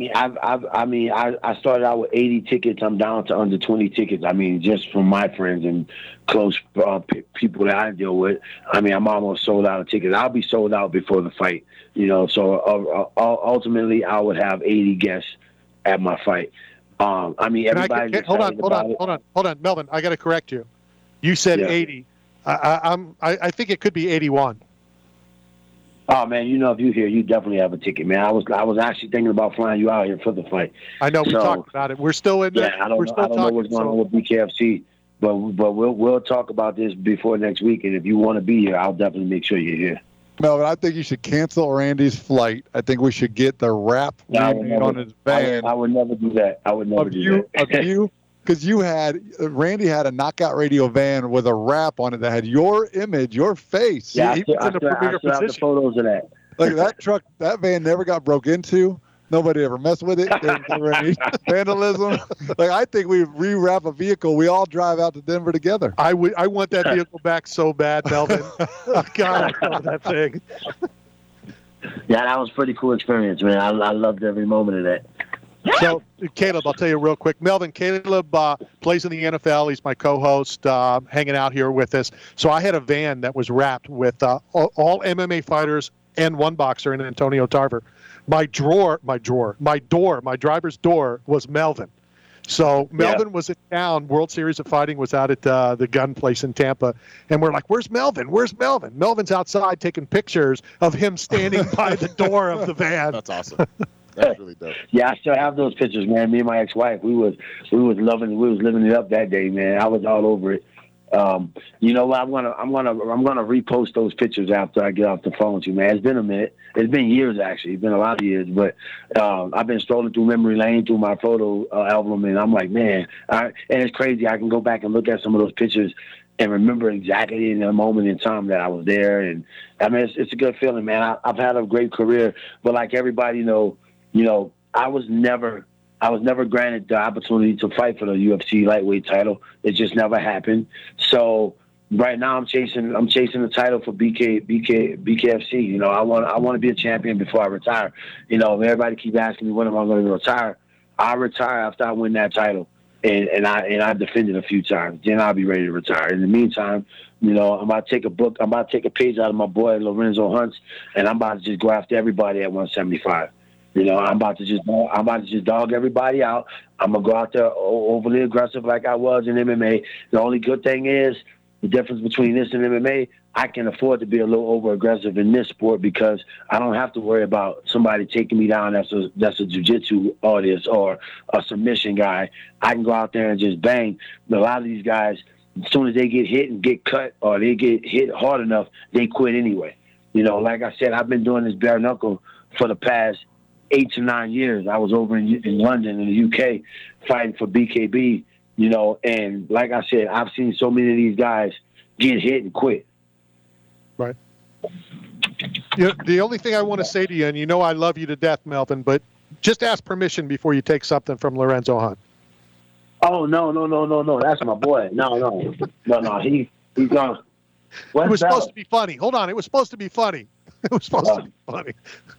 I started out with 80 tickets. I'm down to under 20 tickets. I mean, just from my friends and close people that I deal with. I mean, I'm almost sold out of tickets. I'll be sold out before the fight. You know, so ultimately I would have 80 guests at my fight. I mean, everybody.
Hold on, Melvin. I got to correct you. You said 80. I think it could be 81.
Oh man, you know, if you're here, you definitely have a ticket, man. I was actually thinking about flying you out here for the fight.
I know we talked about it. We're still in there.
I don't know what's going on with BKFC, but we'll talk about this before next week. And if you want to be here, I'll definitely make sure you're here.
Melvin, I think you should cancel Randy's flight. I think we should get the wrap on his van.
I would never do that. I would never do that.
Because Randy had a Knockout Radio van with a wrap on it that had your image, your face.
Yeah, I still have the photos of that.
Like that truck, that van never got broke into. Nobody ever messed with it. There was never any vandalism. Like, I think we rewrap a vehicle. We all drive out to Denver together.
I want that vehicle back so bad, Melvin. God, I love that thing.
Yeah, that was a pretty cool experience, man. I loved every moment of that.
So, Caleb, I'll tell you real quick. Melvin, Caleb plays in the NFL. He's my co-host, hanging out here with us. So I had a van that was wrapped with all MMA fighters and one boxer in Antonio Tarver. My driver's door was Melvin. So Melvin was in town. World Series of Fighting was out at the gun place in Tampa. And we're like, where's Melvin? Where's Melvin? Melvin's outside taking pictures of him standing by the door of the van.
That's awesome. That's really dope.
Yeah, I still have those pictures, man. Me and my ex-wife, we was living it up that day, man. I was all over it. You know what? I'm gonna repost those pictures after I get off the phone with you, man. It's been a minute. It's been years, actually. It's been a lot of years, but I've been strolling through memory lane through my photo album, and I'm like, man, and it's crazy. I can go back and look at some of those pictures and remember exactly in the moment in time that I was there. And I mean, it's a good feeling, man. I've had a great career, but like everybody know, I was never granted the opportunity to fight for the UFC lightweight title. It just never happened. So right now I'm chasing the title for BKFC. You know, I want to be a champion before I retire. You know, everybody keep asking me when am I going to retire. I'll retire after I win that title, and I defend it a few times. Then I'll be ready to retire. In the meantime, you know, I'm about to take a page out of my boy Lorenzo Hunt's, and I'm about to just go after everybody at 175. You know, I'm about to just dog everybody out. I'm gonna go out there overly aggressive like I was in MMA. The only good thing is the difference between this and MMA. I can afford to be a little over aggressive in this sport because I don't have to worry about somebody taking me down. That's a jiu-jitsu artist or a submission guy. I can go out there and just bang. But a lot of these guys, as soon as they get hit and get cut or they get hit hard enough, they quit anyway. You know, like I said, I've been doing this bare knuckle for the past 8 to 9 years. I was over in London, in the UK, fighting for BKB, you know, and like I said, I've seen so many of these guys get hit and quit.
Right. You know, the only thing I want to say to you, and you know I love you to death, Melvin, but just ask permission before you take something from Lorenzo Hunt.
Oh, no. That's my boy. No. He's gone.
It was supposed to be funny. Hold on. It was supposed to be funny. It was supposed to be funny.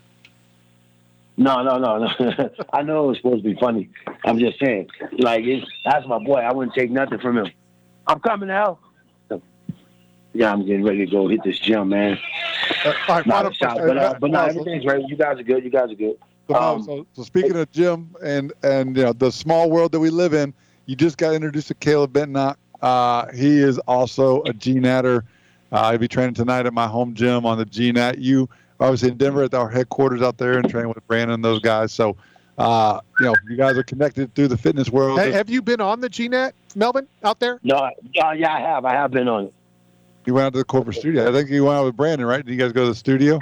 No. I know it was supposed to be funny. I'm just saying, like, that's my boy. I wouldn't take nothing from him. I'm coming out. Yeah, I'm getting ready to go hit this gym, man.
All right,
but no, everything's right. You guys are good.
So speaking of Jim and you know the small world that we live in, you just got introduced to Caleb Bentock. He is also a GNATer. He'll be training tonight at my home gym on the GNAT. You obviously in Denver at our headquarters out there and training with Brandon and those guys. So you know you guys are connected through the fitness world.
Have you been on the GNAT, Melvin, out there?
No, yeah, I have. I have been on it.
You went out to the corporate studio. I think you went out with Brandon, right? Did you guys go to the studio?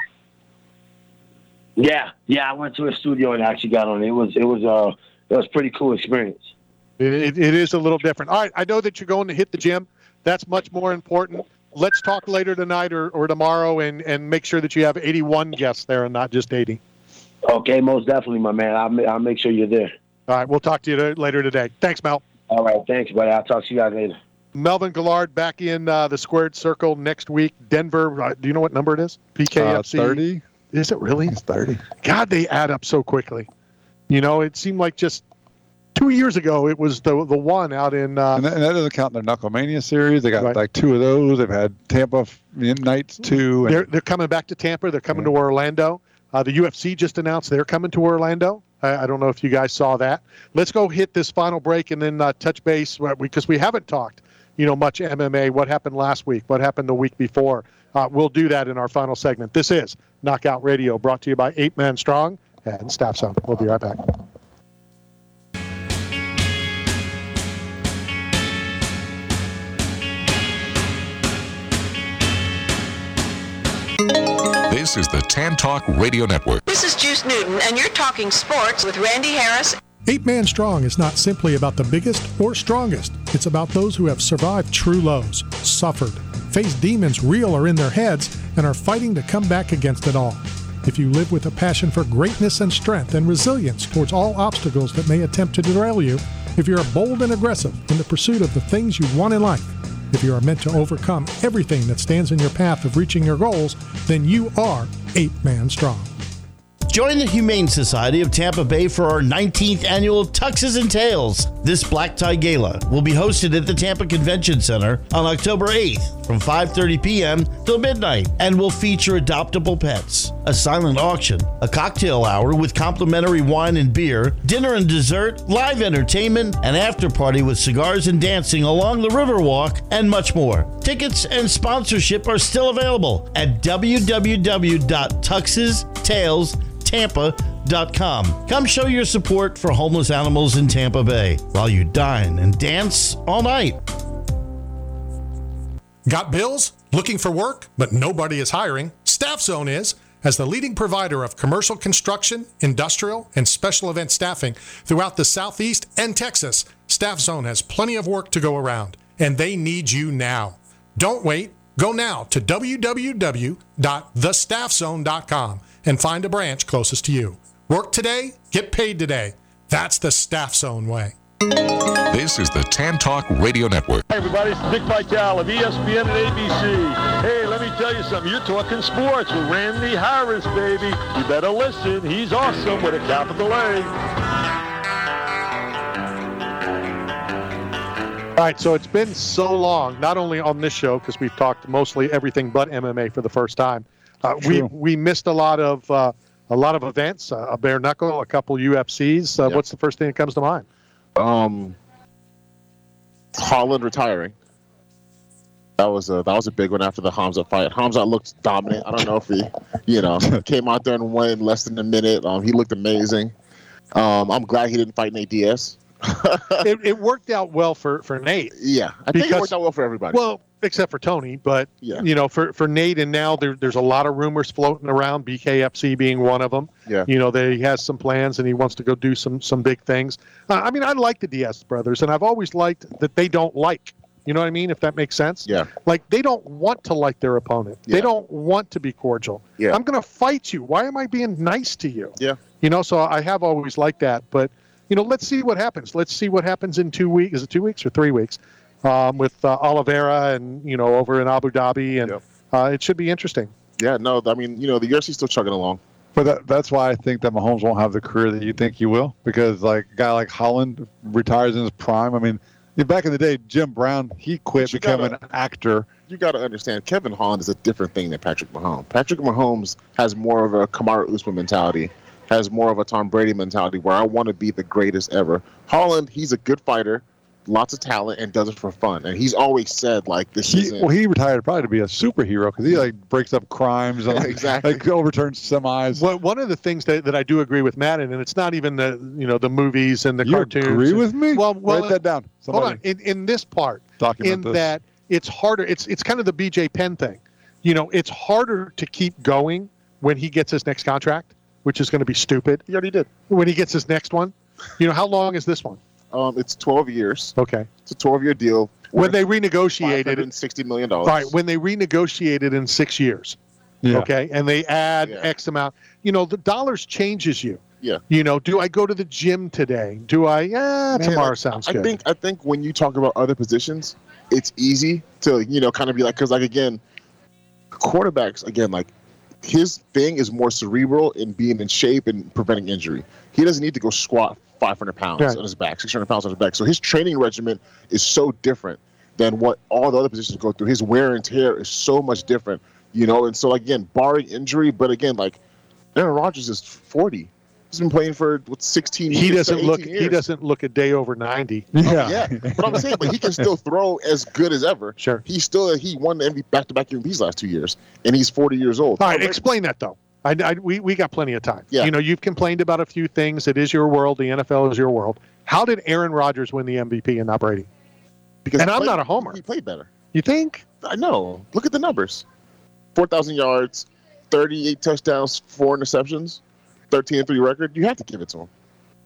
Yeah. I went to a studio and actually got on it. It was a pretty cool experience.
It is a little different. All right, I know that you're going to hit the gym. That's much more important. Let's talk later tonight or tomorrow and make sure that you have 81 guests there and not just 80.
Okay, most definitely, my man. I'll make sure you're there.
All right, we'll talk to you later today. Thanks, Mel.
All right, thanks, buddy. I'll talk to you guys later.
Melvin Guillard back in the squared circle next week. Denver, do you know what number it is? PKFC?
30.
Is it really?
It's 30.
God, they add up so quickly. You know, it seemed like just 2 years ago it was the one out in...
and that doesn't count their Knucklemania series. They got like 2 of those. They've had Tampa Nights 2.
They're coming back to Tampa. They're coming to Orlando. The UFC just announced they're coming to Orlando. I don't know if you guys saw that. Let's go hit this final break and then touch base because we haven't talked much MMA, what happened last week, what happened the week before. We'll do that in our final segment. This is Knockout Radio, brought to you by 8 Man Strong and Staff Zone. We'll be right back.
This is the Tan Talk Radio Network.
This is Juice Newton, and you're talking sports with Randy Harris.
8 Man Strong is not simply about the biggest or strongest. It's about those who have survived true lows, suffered, faced demons real or in their heads, and are fighting to come back against it all. If you live with a passion for greatness and strength and resilience towards all obstacles that may attempt to derail you, if you're bold and aggressive in the pursuit of the things you want in life, if you are meant to overcome everything that stands in your path of reaching your goals, then you are 8 Man Strong.
Join the Humane Society of Tampa Bay for our 19th annual Tuxes and Tails. This Black Tie Gala will be hosted at the Tampa Convention Center on October 8th from 5:30 p.m. till midnight and will feature adoptable pets, a silent auction, a cocktail hour with complimentary wine and beer, dinner and dessert, live entertainment, an after party with cigars and dancing along the Riverwalk, and much more. Tickets and sponsorship are still available at www.tuxestales.tampa.com. Come show your support for homeless animals in Tampa Bay while you dine and dance all night.
Got bills? Looking for work, but nobody is hiring? Staff Zone is. As the leading provider of commercial construction, industrial, and special event staffing throughout the Southeast and Texas, Staff Zone has plenty of work to go around, and they need you now. Don't wait. Go now to www.thestaffzone.com and find a branch closest to you. Work today, get paid today. That's the Staff Zone way.
This is the Tan Talk Radio Network.
Hey everybody, it's Dick Vitale of ESPN and ABC. Hey, let me tell you something. You're talking sports with Randy Harris, baby. You better listen. He's awesome with a capital A.
All right, so it's been so long, not only on this show, because we've talked mostly everything but MMA for the first time. We missed a lot of events, a bare knuckle, a couple UFCs.
Yep.
What's the first thing that comes to mind?
Holland retiring. That was a big one after the Hamza fight. Hamza looked dominant. I don't know if he, came out there and won in less than a minute. He looked amazing. I'm glad he didn't fight Nate Diaz.
It worked out well for Nate.
Yeah, I think it worked out well for everybody.
Well, except for Tony. But for Nate and now there's a lot of rumors floating around. BKFC being one of them.
Yeah.
That he has some plans and he wants to go do some big things. I like the Diaz brothers, and I've always liked that they don't like. You know what I mean? If that makes sense.
Yeah.
Like they don't want to like their opponent.
Yeah.
They don't want to be cordial.
Yeah.
I'm going to fight you. Why am I being nice to you?
Yeah.
So I have always liked that. But, let's see what happens. Let's see what happens in 2 weeks. Is it 2 weeks or 3 weeks? With Oliveira and, over in Abu Dhabi. And it should be interesting.
Yeah, no, the UFC's still chugging along.
But that's why I think that Mahomes won't have the career that you think he will. Because, a guy like Holland retires in his prime. Back in the day, Jim Brown, he quit becoming an actor.
You got to understand, Kevin Holland is a different thing than Patrick Mahomes. Patrick Mahomes has more of a Kamaru Usman mentality, has more of a Tom Brady mentality where I want to be the greatest ever. Holland, he's a good fighter, lots of talent, and does it for fun. And he's always said,
he retired probably to be a superhero because he, breaks up crimes and,
exactly.
Overturns semis.
Well, one of the things that I do agree with Madden, and it's not even the, the movies and the cartoons.
You agree with me?
Well,
write that down. Somebody.
Hold on. In this part,
document this.
That it's harder. It's kind of the BJ Penn thing. It's harder to keep going when he gets his next contract, which is going to be stupid.
He already did.
When he gets his next one. How long is this one?
It's 12 years.
Okay.
It's a 12-year deal.
When they renegotiated it,
$60 million.
All right. When they renegotiated in 6 years.
Yeah.
Okay. And they add X amount. The dollars changes you.
Yeah.
Do I go to the gym today? Do I? Tomorrow sounds good.
I think when you talk about other positions, it's easy to kind of be because again, quarterbacks his thing is more cerebral in being in shape and preventing injury. He doesn't need to go squat 500 pounds on his back, 600 pounds on his back. So his training regimen is so different than what all the other positions go through. His wear and tear is so much different, And so again, barring injury, but again, Aaron Rodgers is 40. He's been playing for 16 years.
He doesn't look a day over 90.
Yeah. But I'm saying, he can still throw as good as ever.
Sure.
He won the back-to-back MVPs last 2 years, and he's 40 years old.
All right, explain that though. We got plenty of time.
Yeah.
You've complained about a few things. It is your world. The NFL is your world. How did Aaron Rodgers win the MVP and not Brady?
Because
I'm not a homer.
He played better.
You think?
I know. Look at the numbers: 4,000 yards, 38 touchdowns, 4 interceptions. 13-3 record. You have to give it to him.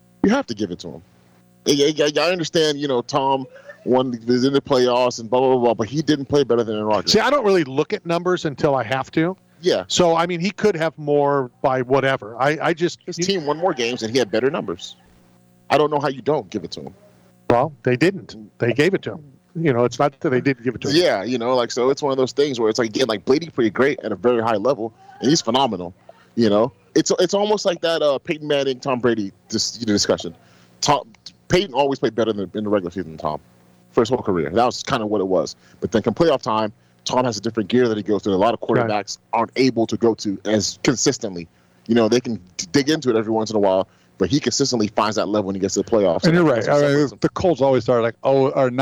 I understand, Tom was in the playoffs and blah, blah, blah, but he didn't play better than Aaron Rodgers.
See, I don't really look at numbers until I have to.
Yeah.
So, he could have more by whatever. His
team won more games and he had better numbers. I don't know how you don't give it to him.
Well, they didn't. They gave it to him. It's not that they didn't give it to him.
Yeah, so it's one of those things where it's again, Brady played great at a very high level, and he's phenomenal, It's almost like that Peyton Manning, Tom Brady discussion. Peyton always played better in the regular season than Tom for his whole career. That was kind of what it was. But then come playoff time, Tom has a different gear that he goes to. A lot of quarterbacks aren't able to go to as consistently. They can dig into it every once in a while, but he consistently finds that level when he gets to the playoffs.
And you're right. The Colts always start 9-0,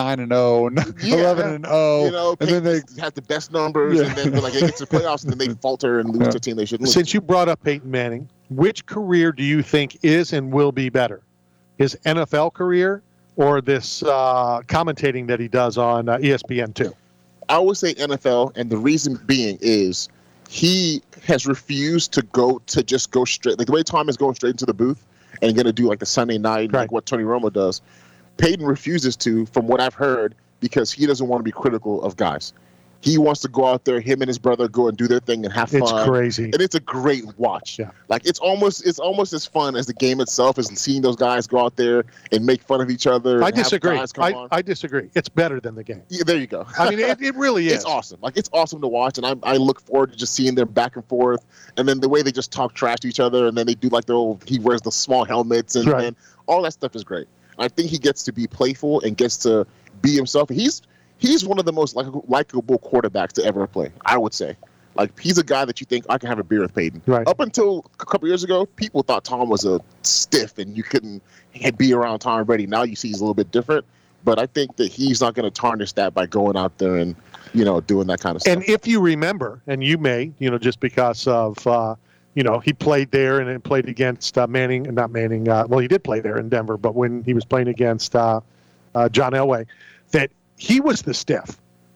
11-0, and then they
have the best numbers, and then they get to the playoffs, and then they falter and lose to a team they shouldn't lose.
Since you brought up Peyton Manning, which career do you think is and will be better? His NFL career or this commentating that he does on ESPN2?
I would say NFL, and the reason being is he has refused to just go straight. The way Tom is going straight into the booth and going to do the Sunday night, like what Tony Romo does. Peyton refuses to, from what I've heard, because he doesn't want to be critical of guys. He wants to go out there, him and his brother go and do their thing and have fun.
It's crazy.
And it's a great watch.
Yeah.
It's almost as fun as the game itself, as seeing those guys go out there and make fun of each other.
I disagree. I disagree. It's better than the game.
Yeah, there you go.
It really is.
It's awesome. It's awesome to watch, and I look forward to just seeing them back and forth, and then the way they just talk trash to each other, and then they do he wears the small helmets, and all that stuff is great. I think he gets to be playful and gets to be himself. He's one of the most likable quarterbacks to ever play, I would say. He's a guy that you think, I can have a beer with Peyton.
Right.
Up until a couple years ago, people thought Tom was a stiff and you couldn't be around Tom Brady. Now you see he's a little bit different. But I think that he's not going to tarnish that by going out there and, doing that kind of stuff.
And if you remember, and you may, just because of, he played there and played against not Manning. Well, he did play there in Denver, but when he was playing against John Elway, that he was the stiff.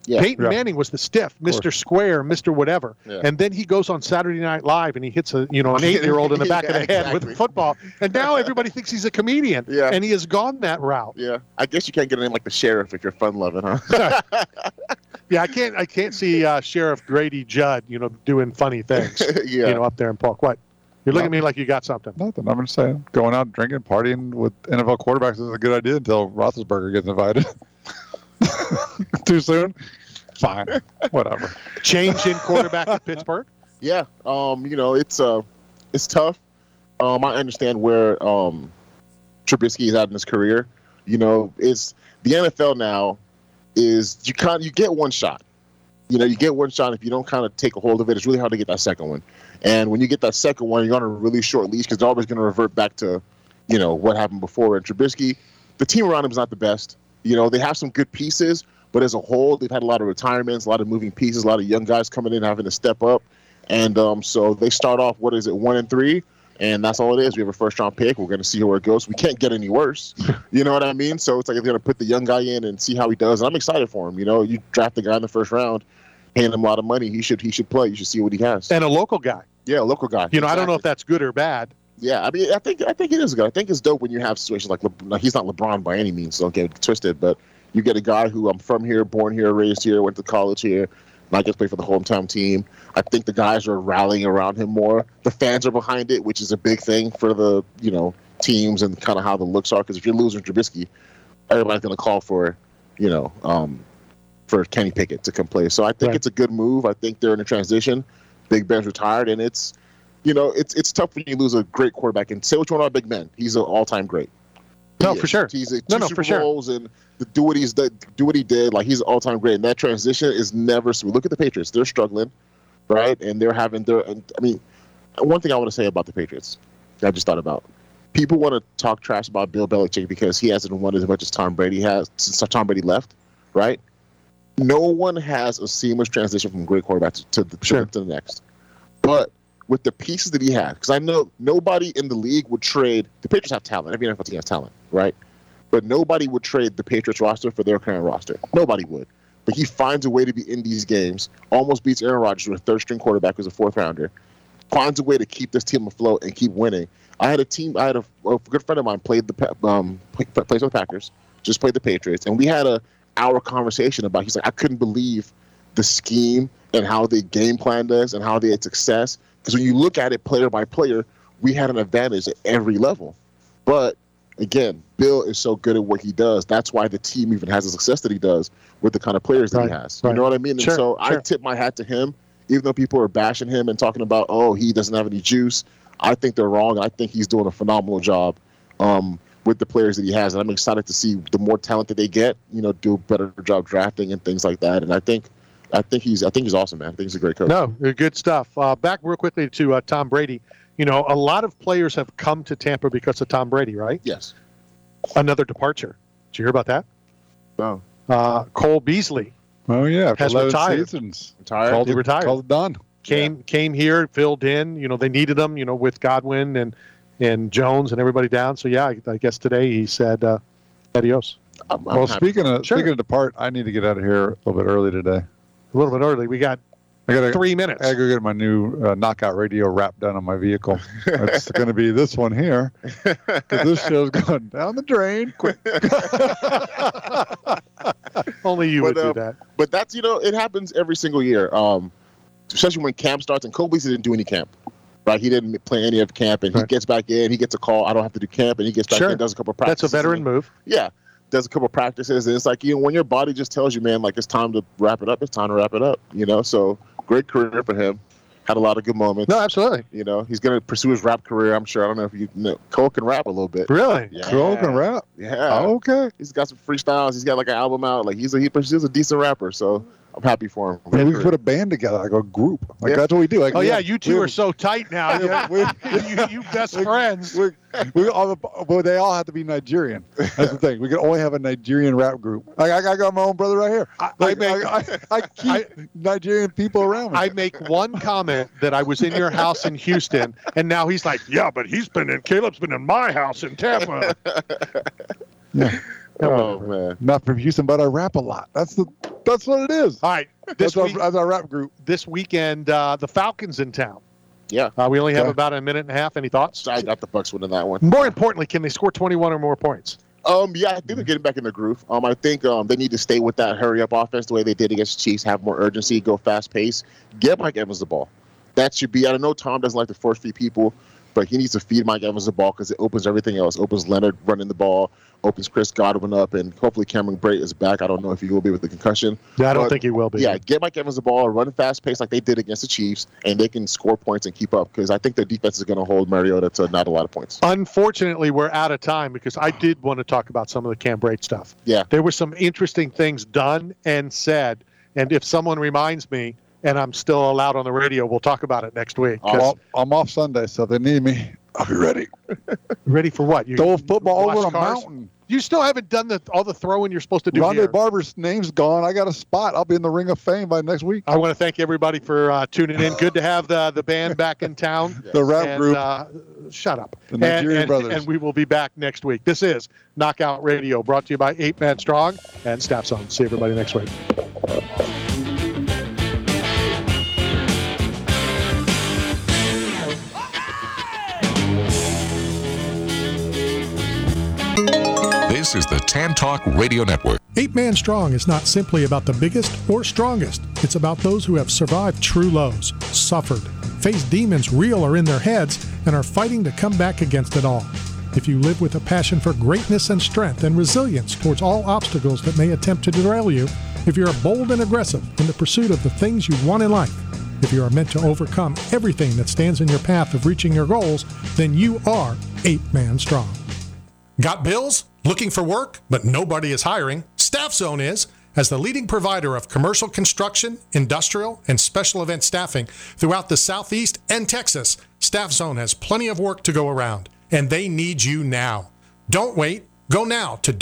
Yeah.
Peyton Manning was the stiff, Mr. Square, Mr. Whatever.
Yeah.
And then he goes on Saturday Night Live and he hits an 8-year-old in the back of the head with a football. And now everybody thinks he's a comedian.
Yeah.
And he has gone that route.
Yeah. I guess you can't get a name like the Sheriff if you're fun loving, huh?
Yeah, I can't see Sheriff Grady Judd, doing funny things.
Yeah.
Up there in Polk. What? You're looking at me like you got something.
Nothing. I'm just saying, going out drinking, partying with NFL quarterbacks is a good idea until Roethlisberger gets invited. Too soon? Fine. Whatever.
Change in quarterback at Pittsburgh?
Yeah. It's tough. I understand where Trubisky is at in his career. It's the NFL now is you get one shot. You get one shot. If you don't kind of take a hold of it, it's really hard to get that second one. And when you get that second one, you're on a really short leash because they're always going to revert back to, what happened before. And Trubisky, the team around him is not the best. They have some good pieces, but as a whole, they've had a lot of retirements, a lot of moving pieces, a lot of young guys coming in having to step up. And so they start off, 1-3, and that's all it is. We have a first-round pick. We're going to see where it goes. We can't get any worse. You know what I mean? So it's like they're going to put the young guy in and see how he does. And I'm excited for him. You draft the guy in the first round, paying him a lot of money. He should play. You should see what he has.
And a local guy.
Yeah, a local guy.
I don't know if that's good or bad.
Yeah, I mean, I think it is good. I think it's dope when you have situations like he's not LeBron by any means, so don't get it twisted. But you get a guy who I'm from here, born here, raised here, went to college here, and I get to play for the hometown team. I think the guys are rallying around him more. The fans are behind it, which is a big thing for the teams and kind of how the looks are. Because if you're losing Trubisky, everybody's going to call for for Kenny Pickett to come play. So I think it's a good move. I think they're in a transition. Big Ben's retired, and it's tough when you lose a great quarterback. And say what you want about Big Ben, he's an all-time great.
For sure.
He's two Super Bowls and do what he did. Like, he's an all-time great. And that transition is never smooth. Look at the Patriots; they're struggling, right? And they're having one thing I want to say about the Patriots, I just thought about. People want to talk trash about Bill Belichick because he hasn't won as much as Tom Brady has since Tom Brady left, right? No one has a seamless transition from great quarterback to the next. But with the pieces that he had, because I know nobody in the league would trade. The Patriots have talent. Every NFL team has talent, right? But nobody would trade the Patriots roster for their current roster. Nobody would. But he finds a way to be in these games, almost beats Aaron Rodgers with a third-string quarterback who's a fourth-rounder, finds a way to keep this team afloat and keep winning. I had a good friend of mine plays for the Packers, just played the Patriots, and we had a hour conversation about, he's like, I couldn't believe the scheme and how they game planned us and how they had success. Because when you look at it player by player, we had an advantage at every level. But again, Bill is so good at what he does. That's why the team even has the success that he does with the kind of players that he has. You know what I mean? And so I tip my hat to him, even though people are bashing him and talking about, he doesn't have any juice. I think they're wrong. I think he's doing a phenomenal job with the players that he has. And I'm excited to see the more talent that they get, do a better job drafting and things like that. And I think he's awesome, man. I think he's a great coach.
No, good stuff. Back real quickly to Tom Brady. A lot of players have come to Tampa because of Tom Brady, right?
Yes.
Another departure. Did you hear about that?
No.
Cole Beasley.
Oh yeah,
has retired.
Retired.
He retired.
Called it done.
Came here, filled in. They needed him. With Godwin and Jones and everybody down. So yeah, I guess today he said adios.
Well, speaking of depart, I need to get out of here a little bit early today.
A little bit early. We got 3 minutes.
I gotta go get my new Knockout Radio wrap done on my vehicle. It's going to be this one here because this show's going down the drain quick.
Only you would do that.
But that's it happens every single year. Especially when camp starts, and Cole Beasley didn't do any camp. Right, he didn't play any of camp, and he gets back in. He gets a call. I don't have to do camp, and he gets back in, does a couple of practices.
That's a veteran move.
Yeah, does a couple of practices, and it's like when your body just tells you, man, like it's time to wrap it up. It's time to wrap it up. So great career for him. Had a lot of good moments.
No, absolutely.
He's going to pursue his rap career. I'm sure. I don't know if you know. Cole can rap a little bit.
Really?
Yeah.
Cole can rap.
Yeah.
Oh, okay.
He's got some freestyles. He's got like an album out. Like he's a decent rapper. So I'm happy for him.
Maybe we can put a band together, like a group. Like that's what we do. Like,
you two are so tight now. you best friends.
They all have to be Nigerian. That's the thing. We can only have a Nigerian rap group. I got my own brother right here. I keep Nigerian people around me.
I make one comment that I was in your house in Houston, and now he's like, yeah, but Caleb's been in my house in Tampa.
Yeah.
Oh man,
not from Houston, but I rap a lot. That's what it is.
All right,
That's our rap group.
This weekend, the Falcons in town.
Yeah.
We only have about a minute and a half. Any thoughts?
I got the Bucs winning that one.
More importantly, can they score 21 or more points?
Yeah, I think they're getting back in the groove. I think they need to stay with that hurry-up offense the way they did against the Chiefs, have more urgency, go fast pace, get Mike Evans the ball. That should be – I know Tom doesn't like to force feed people, but he needs to feed Mike Evans the ball because it opens everything else. Opens Leonard running the ball, opens Chris Godwin up, and hopefully Cameron Brate is back. I don't know if he will be with the concussion.
Yeah, I don't think he will be.
Yeah, get Mike Evans the ball, run fast pace like they did against the Chiefs, and they can score points and keep up because I think their defense is going to hold Mariota to not a lot of points.
Unfortunately, we're out of time because I did want to talk about some of the Cam Brate stuff.
Yeah.
There were some interesting things done and said, and if someone reminds me, and I'm still allowed on the radio, we'll talk about it next week.
I'm off Sunday, so if they need me, I'll be ready.
Ready for what?
Throw football over a mountain.
You still haven't done all the throwing you're supposed to do
Rondé
here.
Barber's name's gone. I got a spot. I'll be in the Ring of Fame by next week.
I want to thank everybody for tuning in. Good to have the band back in town.
The rap group.
Shut up.
The Nigerian Brothers.
And we will be back next week. This is Knockout Radio, brought to you by 8 Man Strong and Staff Zone. See everybody next week.
This is the Tan Talk Radio Network.
8 Man Strong is not simply about the biggest or strongest. It's about those who have survived true lows, suffered, faced demons real or in their heads, and are fighting to come back against it all. If you live with a passion for greatness and strength and resilience towards all obstacles that may attempt to derail you, if you're bold and aggressive in the pursuit of the things you want in life, if you are meant to overcome everything that stands in your path of reaching your goals, then you are 8 Man Strong.
Got bills? Looking for work, but nobody is hiring? Staff Zone is. As the leading provider of commercial construction, industrial, and special event staffing throughout the Southeast and Texas, Staff Zone has plenty of work to go around, and they need you now. Don't wait. Go now to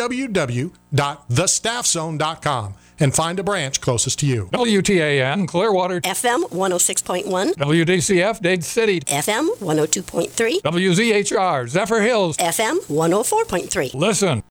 www.thestaffzone.com and find a branch closest to you.
WTAN, Clearwater.
FM 106.1.
WDCF, Dade City.
FM 102.3.
WZHR, Zephyr Hills.
FM 104.3.
Listen.